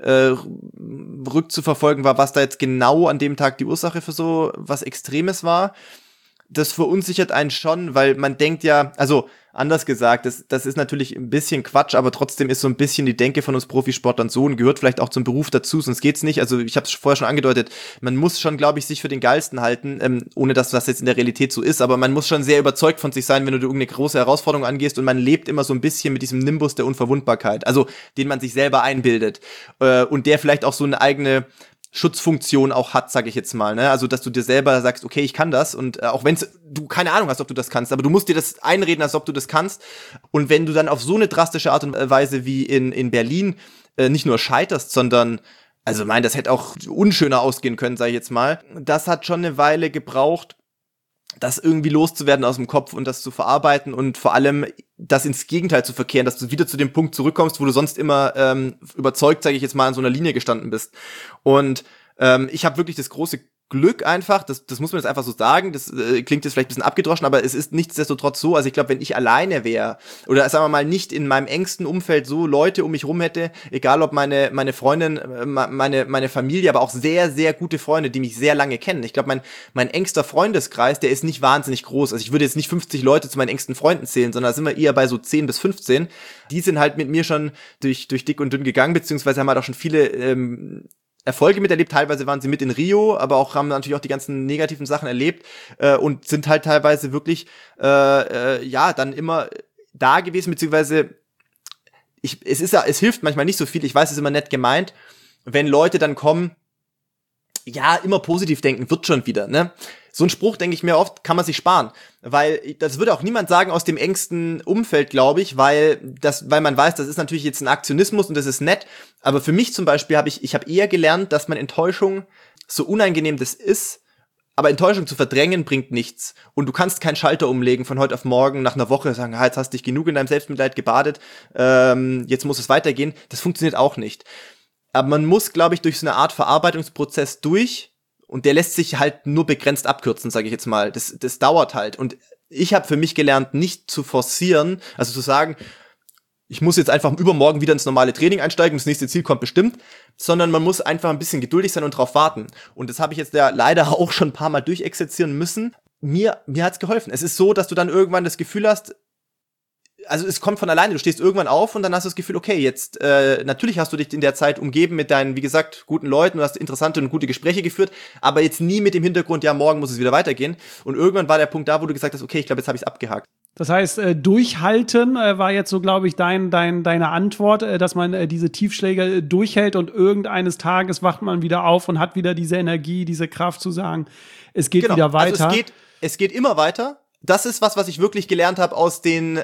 rückzuverfolgen war, was da jetzt genau an dem Tag die Ursache für so was Extremes war. Das verunsichert einen schon, weil man denkt ja, also anders gesagt, das ist natürlich ein bisschen Quatsch, aber trotzdem ist so ein bisschen die Denke von uns Profisportlern so und gehört vielleicht auch zum Beruf dazu, sonst geht's nicht. Also ich habe es vorher schon angedeutet, man muss schon, glaube ich, sich für den Geilsten halten, ohne dass das jetzt in der Realität so ist, aber man muss schon sehr überzeugt von sich sein, wenn du irgendeine große Herausforderung angehst und man lebt immer so ein bisschen mit diesem Nimbus der Unverwundbarkeit, also den man sich selber einbildet und der vielleicht auch so eine eigene Schutzfunktion auch hat, sage ich jetzt mal, ne? Also, dass du dir selber sagst, okay, ich kann das und auch wenn du keine Ahnung hast, ob du das kannst, aber du musst dir das einreden, als ob du das kannst und wenn du dann auf so eine drastische Art und Weise wie in Berlin nicht nur scheiterst, sondern also das hätte auch unschöner ausgehen können, sage ich jetzt mal. Das hat schon eine Weile gebraucht, das irgendwie loszuwerden aus dem Kopf und das zu verarbeiten und vor allem das ins Gegenteil zu verkehren, dass du wieder zu dem Punkt zurückkommst, wo du sonst immer überzeugt, sage ich jetzt mal, an so einer Linie gestanden bist. Und ich habe wirklich das große Glück einfach, das muss man jetzt einfach so sagen, das klingt jetzt vielleicht ein bisschen abgedroschen, aber es ist nichtsdestotrotz so, also ich glaube, wenn ich alleine wäre oder sagen wir mal nicht in meinem engsten Umfeld so Leute um mich rum hätte, egal ob meine Freundin, meine Familie, aber auch sehr, sehr gute Freunde, die mich sehr lange kennen. Ich glaube, mein engster Freundeskreis, der ist nicht wahnsinnig groß, also ich würde jetzt nicht 50 Leute zu meinen engsten Freunden zählen, sondern da sind wir eher bei so 10 bis 15. Die sind halt mit mir schon durch dick und dünn gegangen, beziehungsweise haben halt auch schon viele Erfolge miterlebt, teilweise waren sie mit in Rio, aber haben natürlich auch die ganzen negativen Sachen erlebt und sind halt teilweise wirklich dann immer da gewesen, beziehungsweise es hilft manchmal nicht so viel, ich weiß, es ist immer nett gemeint, wenn Leute dann kommen, ja, immer positiv denken, wird schon wieder, ne? So ein Spruch, denke ich mir oft, kann man sich sparen, weil das würde auch niemand sagen aus dem engsten Umfeld, glaube ich, weil man weiß, das ist natürlich jetzt ein Aktionismus und das ist nett, aber für mich zum Beispiel habe ich eher gelernt, dass man Enttäuschung, so unangenehm das ist, aber Enttäuschung zu verdrängen bringt nichts und du kannst keinen Schalter umlegen von heute auf morgen nach einer Woche sagen, jetzt hast dich genug in deinem Selbstmitleid gebadet, jetzt muss es weitergehen, das funktioniert auch nicht. Aber man muss, glaube ich, durch so eine Art Verarbeitungsprozess durch und der lässt sich halt nur begrenzt abkürzen, sage ich jetzt mal. Das dauert halt. Und ich habe für mich gelernt, nicht zu forcieren, also zu sagen, ich muss jetzt einfach übermorgen wieder ins normale Training einsteigen, das nächste Ziel kommt bestimmt, sondern man muss einfach ein bisschen geduldig sein und drauf warten. Und das habe ich jetzt ja leider auch schon ein paar Mal durchexerzieren müssen. Mir hat's geholfen. Es ist so, dass du dann irgendwann das Gefühl hast, also es kommt von alleine, du stehst irgendwann auf und dann hast du das Gefühl, okay, jetzt, natürlich hast du dich in der Zeit umgeben mit deinen, wie gesagt, guten Leuten, du hast interessante und gute Gespräche geführt, aber jetzt nie mit dem Hintergrund, ja, morgen muss es wieder weitergehen. Und irgendwann war der Punkt da, wo du gesagt hast, okay, ich glaube, jetzt habe ich es abgehakt. Das heißt, durchhalten war jetzt so, glaube ich, deine Antwort, dass man diese Tiefschläge durchhält und irgendeines Tages wacht man wieder auf und hat wieder diese Energie, diese Kraft zu sagen, es geht wieder weiter. Also es geht immer weiter. Das ist was ich wirklich gelernt habe aus den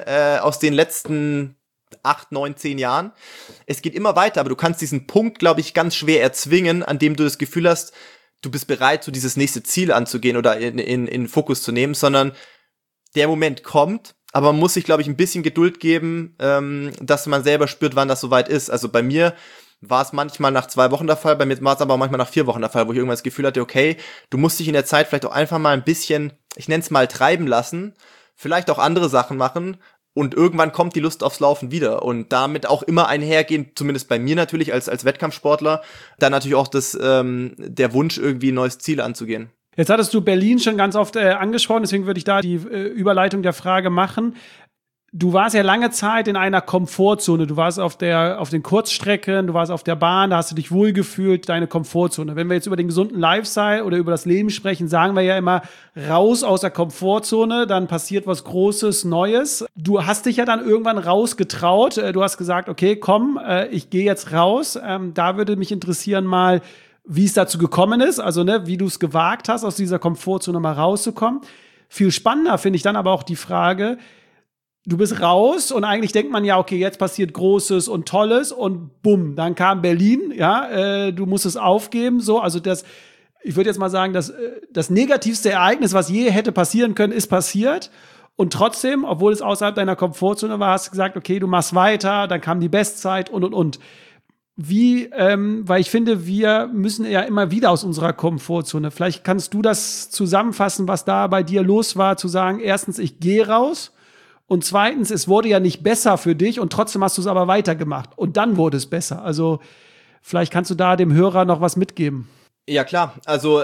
letzten 8, 9, 10 Jahren. Es geht immer weiter, aber du kannst diesen Punkt, glaube ich, ganz schwer erzwingen, an dem du das Gefühl hast, du bist bereit, so dieses nächste Ziel anzugehen oder in Fokus zu nehmen, sondern der Moment kommt, aber man muss sich, glaube ich, ein bisschen Geduld geben, dass man selber spürt, wann das soweit ist. Also bei mir war es manchmal nach 2 Wochen der Fall, bei mir war es aber auch manchmal nach 4 Wochen der Fall, wo ich irgendwann das Gefühl hatte, okay, du musst dich in der Zeit vielleicht auch einfach mal ein bisschen, ich nenne es mal, treiben lassen, vielleicht auch andere Sachen machen und irgendwann kommt die Lust aufs Laufen wieder und damit auch immer einhergehen, zumindest bei mir natürlich als Wettkampfsportler, dann natürlich auch der Wunsch, irgendwie ein neues Ziel anzugehen. Jetzt hattest du Berlin schon ganz oft angesprochen, deswegen würde ich da die Überleitung der Frage machen. Du warst ja lange Zeit in einer Komfortzone. Du warst auf den Kurzstrecken, du warst auf der Bahn, da hast du dich wohlgefühlt, deine Komfortzone. Wenn wir jetzt über den gesunden Lifestyle oder über das Leben sprechen, sagen wir ja immer, raus aus der Komfortzone, dann passiert was Großes, Neues. Du hast dich ja dann irgendwann rausgetraut. Du hast gesagt, okay, komm, ich gehe jetzt raus. Da würde mich interessieren mal, wie es dazu gekommen ist, also wie du es gewagt hast, aus dieser Komfortzone mal rauszukommen. Viel spannender finde ich dann aber auch die Frage, du bist raus und eigentlich denkt man ja, okay, jetzt passiert Großes und Tolles und bumm, dann kam Berlin, ja, du musst es aufgeben, so, also ich würde jetzt mal sagen, das negativste Ereignis, was je hätte passieren können, ist passiert und trotzdem, obwohl es außerhalb deiner Komfortzone war, hast du gesagt, okay, du machst weiter, dann kam die Bestzeit und. Wie, weil ich finde, wir müssen ja immer wieder aus unserer Komfortzone. Vielleicht kannst du das zusammenfassen, was da bei dir los war, zu sagen, erstens, ich gehe raus und zweitens, es wurde ja nicht besser für dich und trotzdem hast du es aber weitergemacht und dann wurde es besser. Also vielleicht kannst du da dem Hörer noch was mitgeben. Ja, klar. Also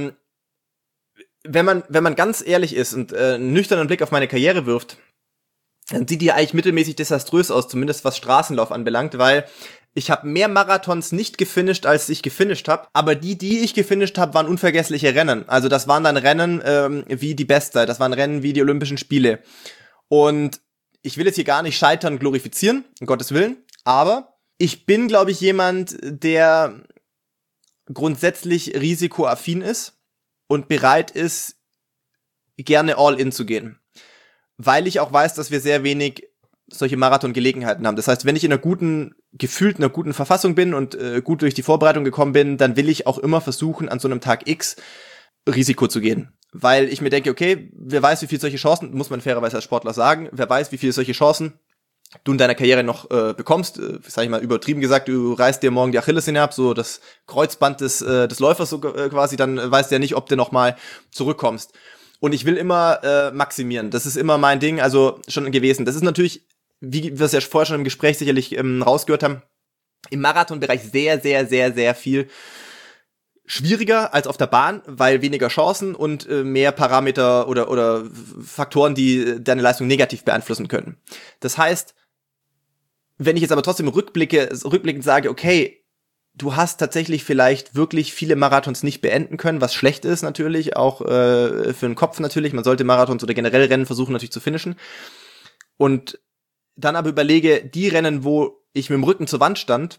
wenn man ganz ehrlich ist und einen nüchternen Blick auf meine Karriere wirft, dann sieht die eigentlich mittelmäßig desaströs aus, zumindest was Straßenlauf anbelangt, weil ich habe mehr Marathons nicht gefinisht, als ich gefinisht habe. Aber die ich gefinisht habe, waren unvergessliche Rennen. Also das waren dann Rennen wie die Bestzeit, das waren Rennen wie die Olympischen Spiele. Und ich will jetzt hier gar nicht Scheitern glorifizieren, um Gottes Willen. Aber ich bin, glaube ich, jemand, der grundsätzlich risikoaffin ist und bereit ist, gerne all in zu gehen. Weil ich auch weiß, dass wir sehr wenig solche Marathon-Gelegenheiten haben. Das heißt, wenn ich in einer guten Verfassung bin und gut durch die Vorbereitung gekommen bin, dann will ich auch immer versuchen, an so einem Tag X Risiko zu gehen. Weil ich mir denke, okay, wer weiß, wie viele solche Chancen, muss man fairerweise als Sportler sagen, wer weiß, wie viele solche Chancen du in deiner Karriere noch bekommst. Sag ich mal, übertrieben gesagt, du reißt dir morgen die Achillessehne ab, so das Kreuzband des Läufers so quasi, dann weißt du ja nicht, ob du nochmal zurückkommst. Und ich will immer maximieren. Das ist immer mein Ding, also schon gewesen. Das ist natürlich, wie wir es ja vorher schon im Gespräch sicherlich rausgehört haben, im Marathonbereich sehr, sehr, sehr, sehr viel schwieriger als auf der Bahn, weil weniger Chancen und mehr Parameter oder Faktoren, die deine Leistung negativ beeinflussen können. Das heißt, wenn ich jetzt aber trotzdem rückblickend sage, okay, du hast tatsächlich vielleicht wirklich viele Marathons nicht beenden können, was schlecht ist natürlich, auch für den Kopf natürlich. Man sollte Marathons oder generell Rennen versuchen natürlich zu finishen. Und dann aber überlege, die Rennen, wo ich mit dem Rücken zur Wand stand,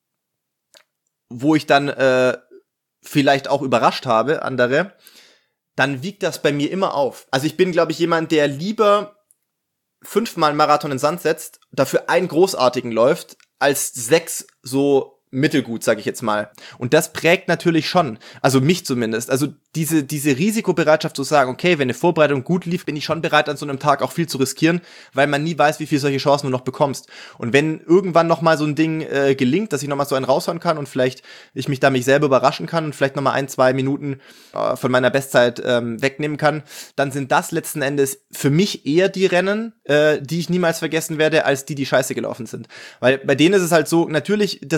wo ich dann vielleicht auch überrascht habe, andere, dann wiegt das bei mir immer auf. Also ich bin, glaube ich, jemand, der lieber 5-mal einen Marathon in den Sand setzt, dafür einen großartigen läuft, als 6 so mittelgut, sage ich jetzt mal. Und das prägt natürlich schon, also mich zumindest. Also diese Risikobereitschaft zu sagen, okay, wenn eine Vorbereitung gut lief, bin ich schon bereit, an so einem Tag auch viel zu riskieren, weil man nie weiß, wie viele solche Chancen du noch bekommst. Und wenn irgendwann nochmal so ein Ding gelingt, dass ich nochmal so einen raushauen kann und vielleicht ich mich da mich selber überraschen kann und vielleicht nochmal 1-2 Minuten von meiner Bestzeit wegnehmen kann, dann sind das letzten Endes für mich eher die Rennen, die ich niemals vergessen werde, als die scheiße gelaufen sind. Weil bei denen ist es halt so, natürlich, das tut weh,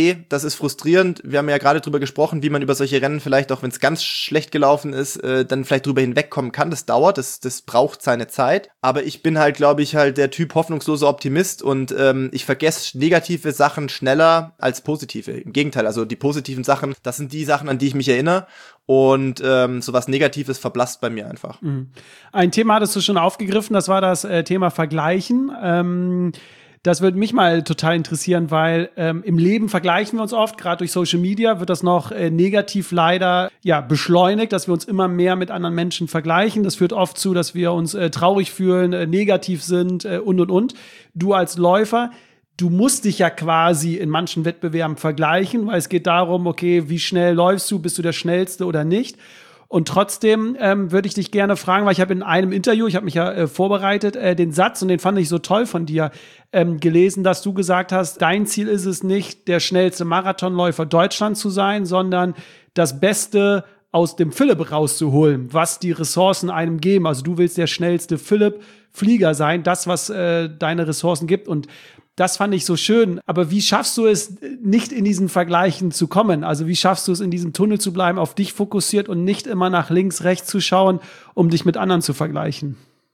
okay, das ist frustrierend. Wir haben ja gerade drüber gesprochen, wie man über solche Rennen vielleicht, auch wenn es ganz schlecht gelaufen ist, dann vielleicht drüber hinwegkommen kann. Das dauert, das braucht seine Zeit. Aber ich bin halt, glaube ich, halt der Typ hoffnungsloser Optimist und ich vergesse negative Sachen schneller als positive. Im Gegenteil, also die positiven Sachen, das sind die Sachen, an die ich mich erinnere. Und sowas Negatives verblasst bei mir einfach. Ein Thema hattest du schon aufgegriffen, das war das Thema Vergleichen. Das würde mich mal total interessieren, weil im Leben vergleichen wir uns oft, gerade durch Social Media wird das noch negativ leider beschleunigt, dass wir uns immer mehr mit anderen Menschen vergleichen. Das führt oft zu, dass wir uns traurig fühlen, negativ sind und. Du als Läufer, du musst dich ja quasi in manchen Wettbewerben vergleichen, weil es geht darum, okay, wie schnell läufst du, bist du der Schnellste oder nicht? Und trotzdem würde ich dich gerne fragen, weil ich habe in einem Interview, ich habe mich ja vorbereitet, den Satz, und den fand ich so toll von dir, gelesen, dass du gesagt hast, dein Ziel ist es nicht, der schnellste Marathonläufer Deutschlands zu sein, sondern das Beste aus dem Philipp rauszuholen, was die Ressourcen einem geben. Also du willst der schnellste Philipp-Flieger sein, das, was deine Ressourcen gibt. Und das fand ich so schön. Aber wie schaffst du es, nicht in diesen Vergleichen zu kommen? Also wie schaffst du es, in diesem Tunnel zu bleiben, auf dich fokussiert und nicht immer nach links, rechts zu schauen, um dich mit anderen zu vergleichen?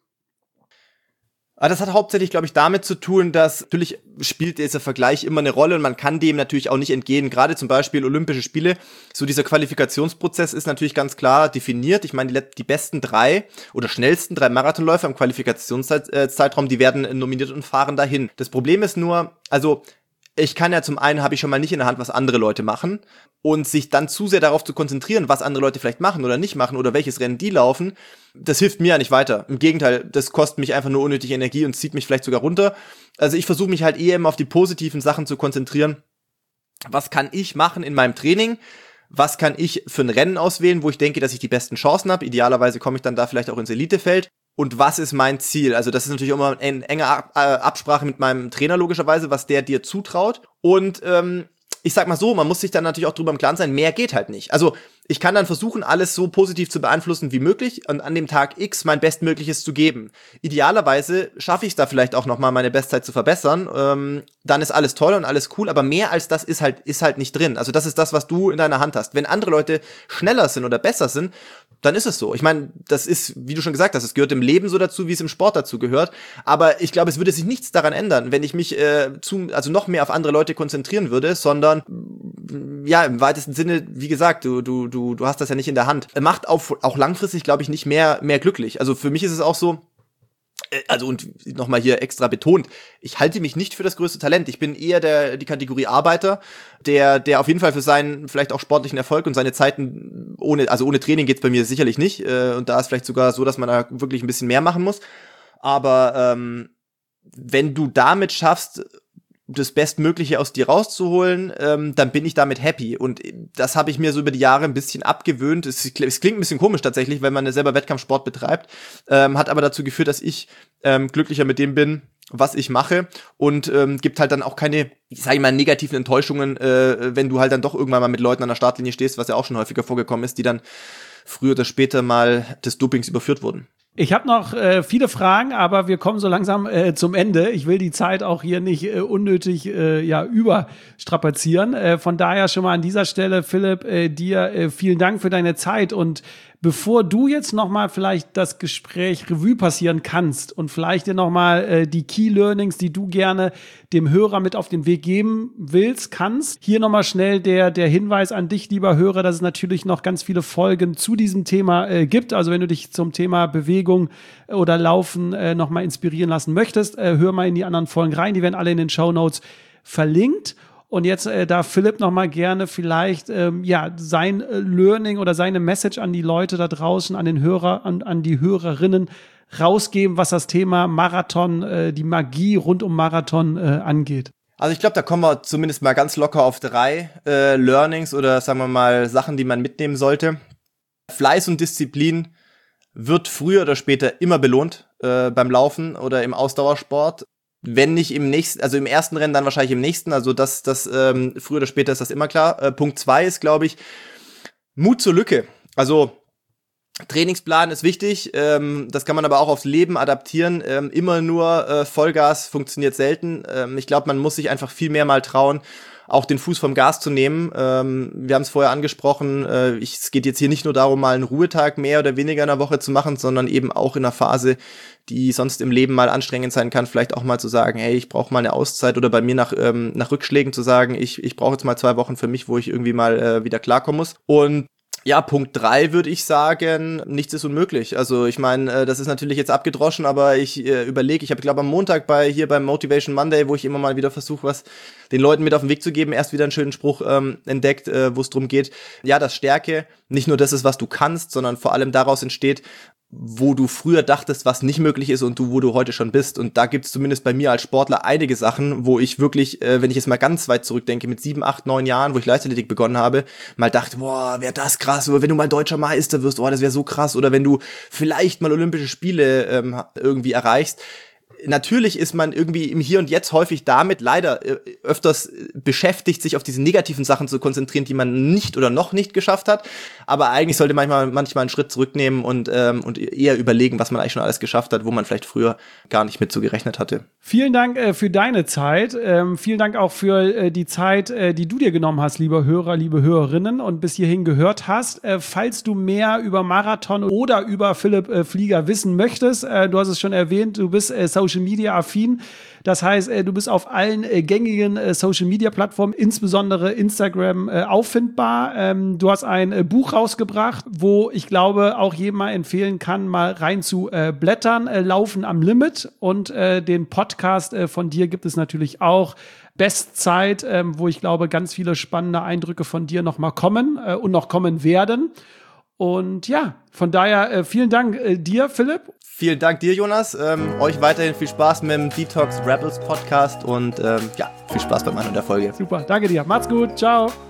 Das hat hauptsächlich, glaube ich, damit zu tun, dass natürlich spielt dieser Vergleich immer eine Rolle und man kann dem natürlich auch nicht entgehen. Gerade zum Beispiel Olympische Spiele, so dieser Qualifikationsprozess ist natürlich ganz klar definiert. Ich meine, die besten 3 oder schnellsten 3 Marathonläufer im Qualifikationszeitraum, die werden nominiert und fahren dahin. Das Problem ist nur, also ich kann ja zum einen, habe ich schon mal nicht in der Hand, was andere Leute machen, und sich dann zu sehr darauf zu konzentrieren, was andere Leute vielleicht machen oder nicht machen oder welches Rennen die laufen, das hilft mir ja nicht weiter. Im Gegenteil, das kostet mich einfach nur unnötige Energie und zieht mich vielleicht sogar runter. Also ich versuche mich halt eher immer auf die positiven Sachen zu konzentrieren. Was kann ich machen in meinem Training? Was kann ich für ein Rennen auswählen, wo ich denke, dass ich die besten Chancen habe? Idealerweise komme ich dann da vielleicht auch ins Elitefeld. Und was ist mein Ziel? Also das ist natürlich immer eine enge Absprache mit meinem Trainer logischerweise, was der dir zutraut. Und ich sag mal so, man muss sich dann natürlich auch drüber im Klaren sein, mehr geht halt nicht. Also ich kann dann versuchen, alles so positiv zu beeinflussen wie möglich und an dem Tag X mein Bestmögliches zu geben. Idealerweise schaffe ich es da vielleicht auch nochmal, meine Bestzeit zu verbessern. Dann ist alles toll und alles cool, aber mehr als das ist halt nicht drin. Also das ist das, was du in deiner Hand hast. Wenn andere Leute schneller sind oder besser sind, dann ist es so. Ich meine, das ist, wie du schon gesagt hast, es gehört im Leben so dazu, wie es im Sport dazu gehört. Aber ich glaube, es würde sich nichts daran ändern, wenn ich mich noch mehr auf andere Leute konzentrieren würde, sondern ja, im weitesten Sinne, wie gesagt, du hast das ja nicht in der Hand. Macht auch langfristig, glaube ich, nicht mehr glücklich. Also für mich ist es auch so, also und nochmal hier extra betont, ich halte mich nicht für das größte Talent. Ich bin eher die Kategorie Arbeiter, der auf jeden Fall für seinen vielleicht auch sportlichen Erfolg und seine Zeiten ohne Training geht's bei mir sicherlich nicht. Und da ist vielleicht sogar so, dass man da wirklich ein bisschen mehr machen muss. Aber wenn du damit schaffst, das Bestmögliche aus dir rauszuholen, dann bin ich damit happy. Und das habe ich mir so über die Jahre ein bisschen abgewöhnt. Es klingt ein bisschen komisch tatsächlich, wenn man selber Wettkampfsport betreibt, hat aber dazu geführt, dass ich glücklicher mit dem bin, was ich mache, und gibt halt dann auch keine, ich sage mal, negativen Enttäuschungen, wenn du halt dann doch irgendwann mal mit Leuten an der Startlinie stehst, was ja auch schon häufiger vorgekommen ist, die dann früher oder später mal des Dopings überführt wurden. Ich habe noch viele Fragen, aber wir kommen so langsam zum Ende. Ich will die Zeit auch hier nicht unnötig überstrapazieren. Von daher schon mal an dieser Stelle, Philipp, dir vielen Dank für deine Zeit. Und bevor du jetzt noch mal vielleicht das Gespräch Revue passieren kannst und vielleicht dir noch mal die Key Learnings, die du gerne dem Hörer mit auf den Weg geben kannst, hier noch mal schnell der Hinweis an dich, lieber Hörer, dass es natürlich noch ganz viele Folgen zu diesem Thema gibt. Also wenn du dich zum Thema Bewegung oder Laufen noch mal inspirieren lassen möchtest, hör mal in die anderen Folgen rein. Die werden alle in den Shownotes verlinkt. Und jetzt darf Philipp noch mal gerne vielleicht sein Learning oder seine Message an die Leute da draußen, an den Hörer, an die Hörerinnen rausgeben, was das Thema Marathon, die Magie rund um Marathon angeht. Also ich glaube, da kommen wir zumindest mal ganz locker auf 3 Learnings oder sagen wir mal Sachen, die man mitnehmen sollte. Fleiß und Disziplin wird früher oder später immer belohnt beim Laufen oder im Ausdauersport. Wenn nicht im nächsten, also im ersten Rennen, dann wahrscheinlich im nächsten. Also das früher oder später ist das immer klar. Punkt 2 ist, glaube ich, Mut zur Lücke. Also Trainingsplan ist wichtig, das kann man aber auch aufs Leben adaptieren. Immer nur Vollgas funktioniert selten. Ich glaube, man muss sich einfach viel mehr mal trauen, auch den Fuß vom Gas zu nehmen. Wir haben es vorher angesprochen, es geht jetzt hier nicht nur darum, mal einen Ruhetag mehr oder weniger in der Woche zu machen, sondern eben auch in einer Phase, die sonst im Leben mal anstrengend sein kann, vielleicht auch mal zu sagen, hey, ich brauche mal eine Auszeit, oder bei mir nach Rückschlägen zu sagen, ich brauche jetzt mal 2 Wochen für mich, wo ich irgendwie mal wieder klarkommen muss. Und ja, Punkt 3 würde ich sagen, nichts ist unmöglich. Also ich meine, das ist natürlich jetzt abgedroschen, aber ich überlege, ich habe, glaube am Montag beim Motivation Monday, wo ich immer mal wieder versuche, was den Leuten mit auf den Weg zu geben, erst wieder einen schönen Spruch entdeckt, wo es darum geht, ja, dass Stärke nicht nur das ist, was du kannst, sondern vor allem daraus entsteht, wo du früher dachtest, was nicht möglich ist und wo du heute schon bist. Und da gibt's zumindest bei mir als Sportler einige Sachen, wo ich wirklich, wenn ich jetzt mal ganz weit zurückdenke, mit 7, 8, 9 Jahren, wo ich Leichtathletik begonnen habe, mal dachte, boah, wäre das krass, oder wenn du mal deutscher Meister wirst, oh, das wäre so krass, oder wenn du vielleicht mal Olympische Spiele irgendwie erreichst. Natürlich ist man irgendwie im Hier und Jetzt häufig damit leider öfters beschäftigt, sich auf diese negativen Sachen zu konzentrieren, die man nicht oder noch nicht geschafft hat. Aber eigentlich sollte manchmal einen Schritt zurücknehmen und eher überlegen, was man eigentlich schon alles geschafft hat, wo man vielleicht früher gar nicht mit so gerechnet hatte. Vielen Dank für deine Zeit. Vielen Dank auch für die Zeit, die du dir genommen hast, lieber Hörer, liebe Hörerinnen, und bis hierhin gehört hast. Falls du mehr über Marathon oder über Philipp Flieger wissen möchtest, du hast es schon erwähnt, du bist Social Media affin. Das heißt, du bist auf allen gängigen Social Media Plattformen, insbesondere Instagram, auffindbar. Du hast ein Buch rausgebracht, wo ich glaube, auch jedem mal empfehlen kann, mal rein zu blättern, Laufen am Limit. Und den Podcast von dir gibt es natürlich auch. Bestzeit, wo ich glaube, ganz viele spannende Eindrücke von dir noch mal kommen und noch kommen werden. Und ja, von daher vielen Dank dir, Philipp. Vielen Dank dir, Jonas. Euch weiterhin viel Spaß mit dem Detox Rebels Podcast und ja, viel Spaß beim Anhören der Folge. Super, danke dir. Macht's gut. Ciao.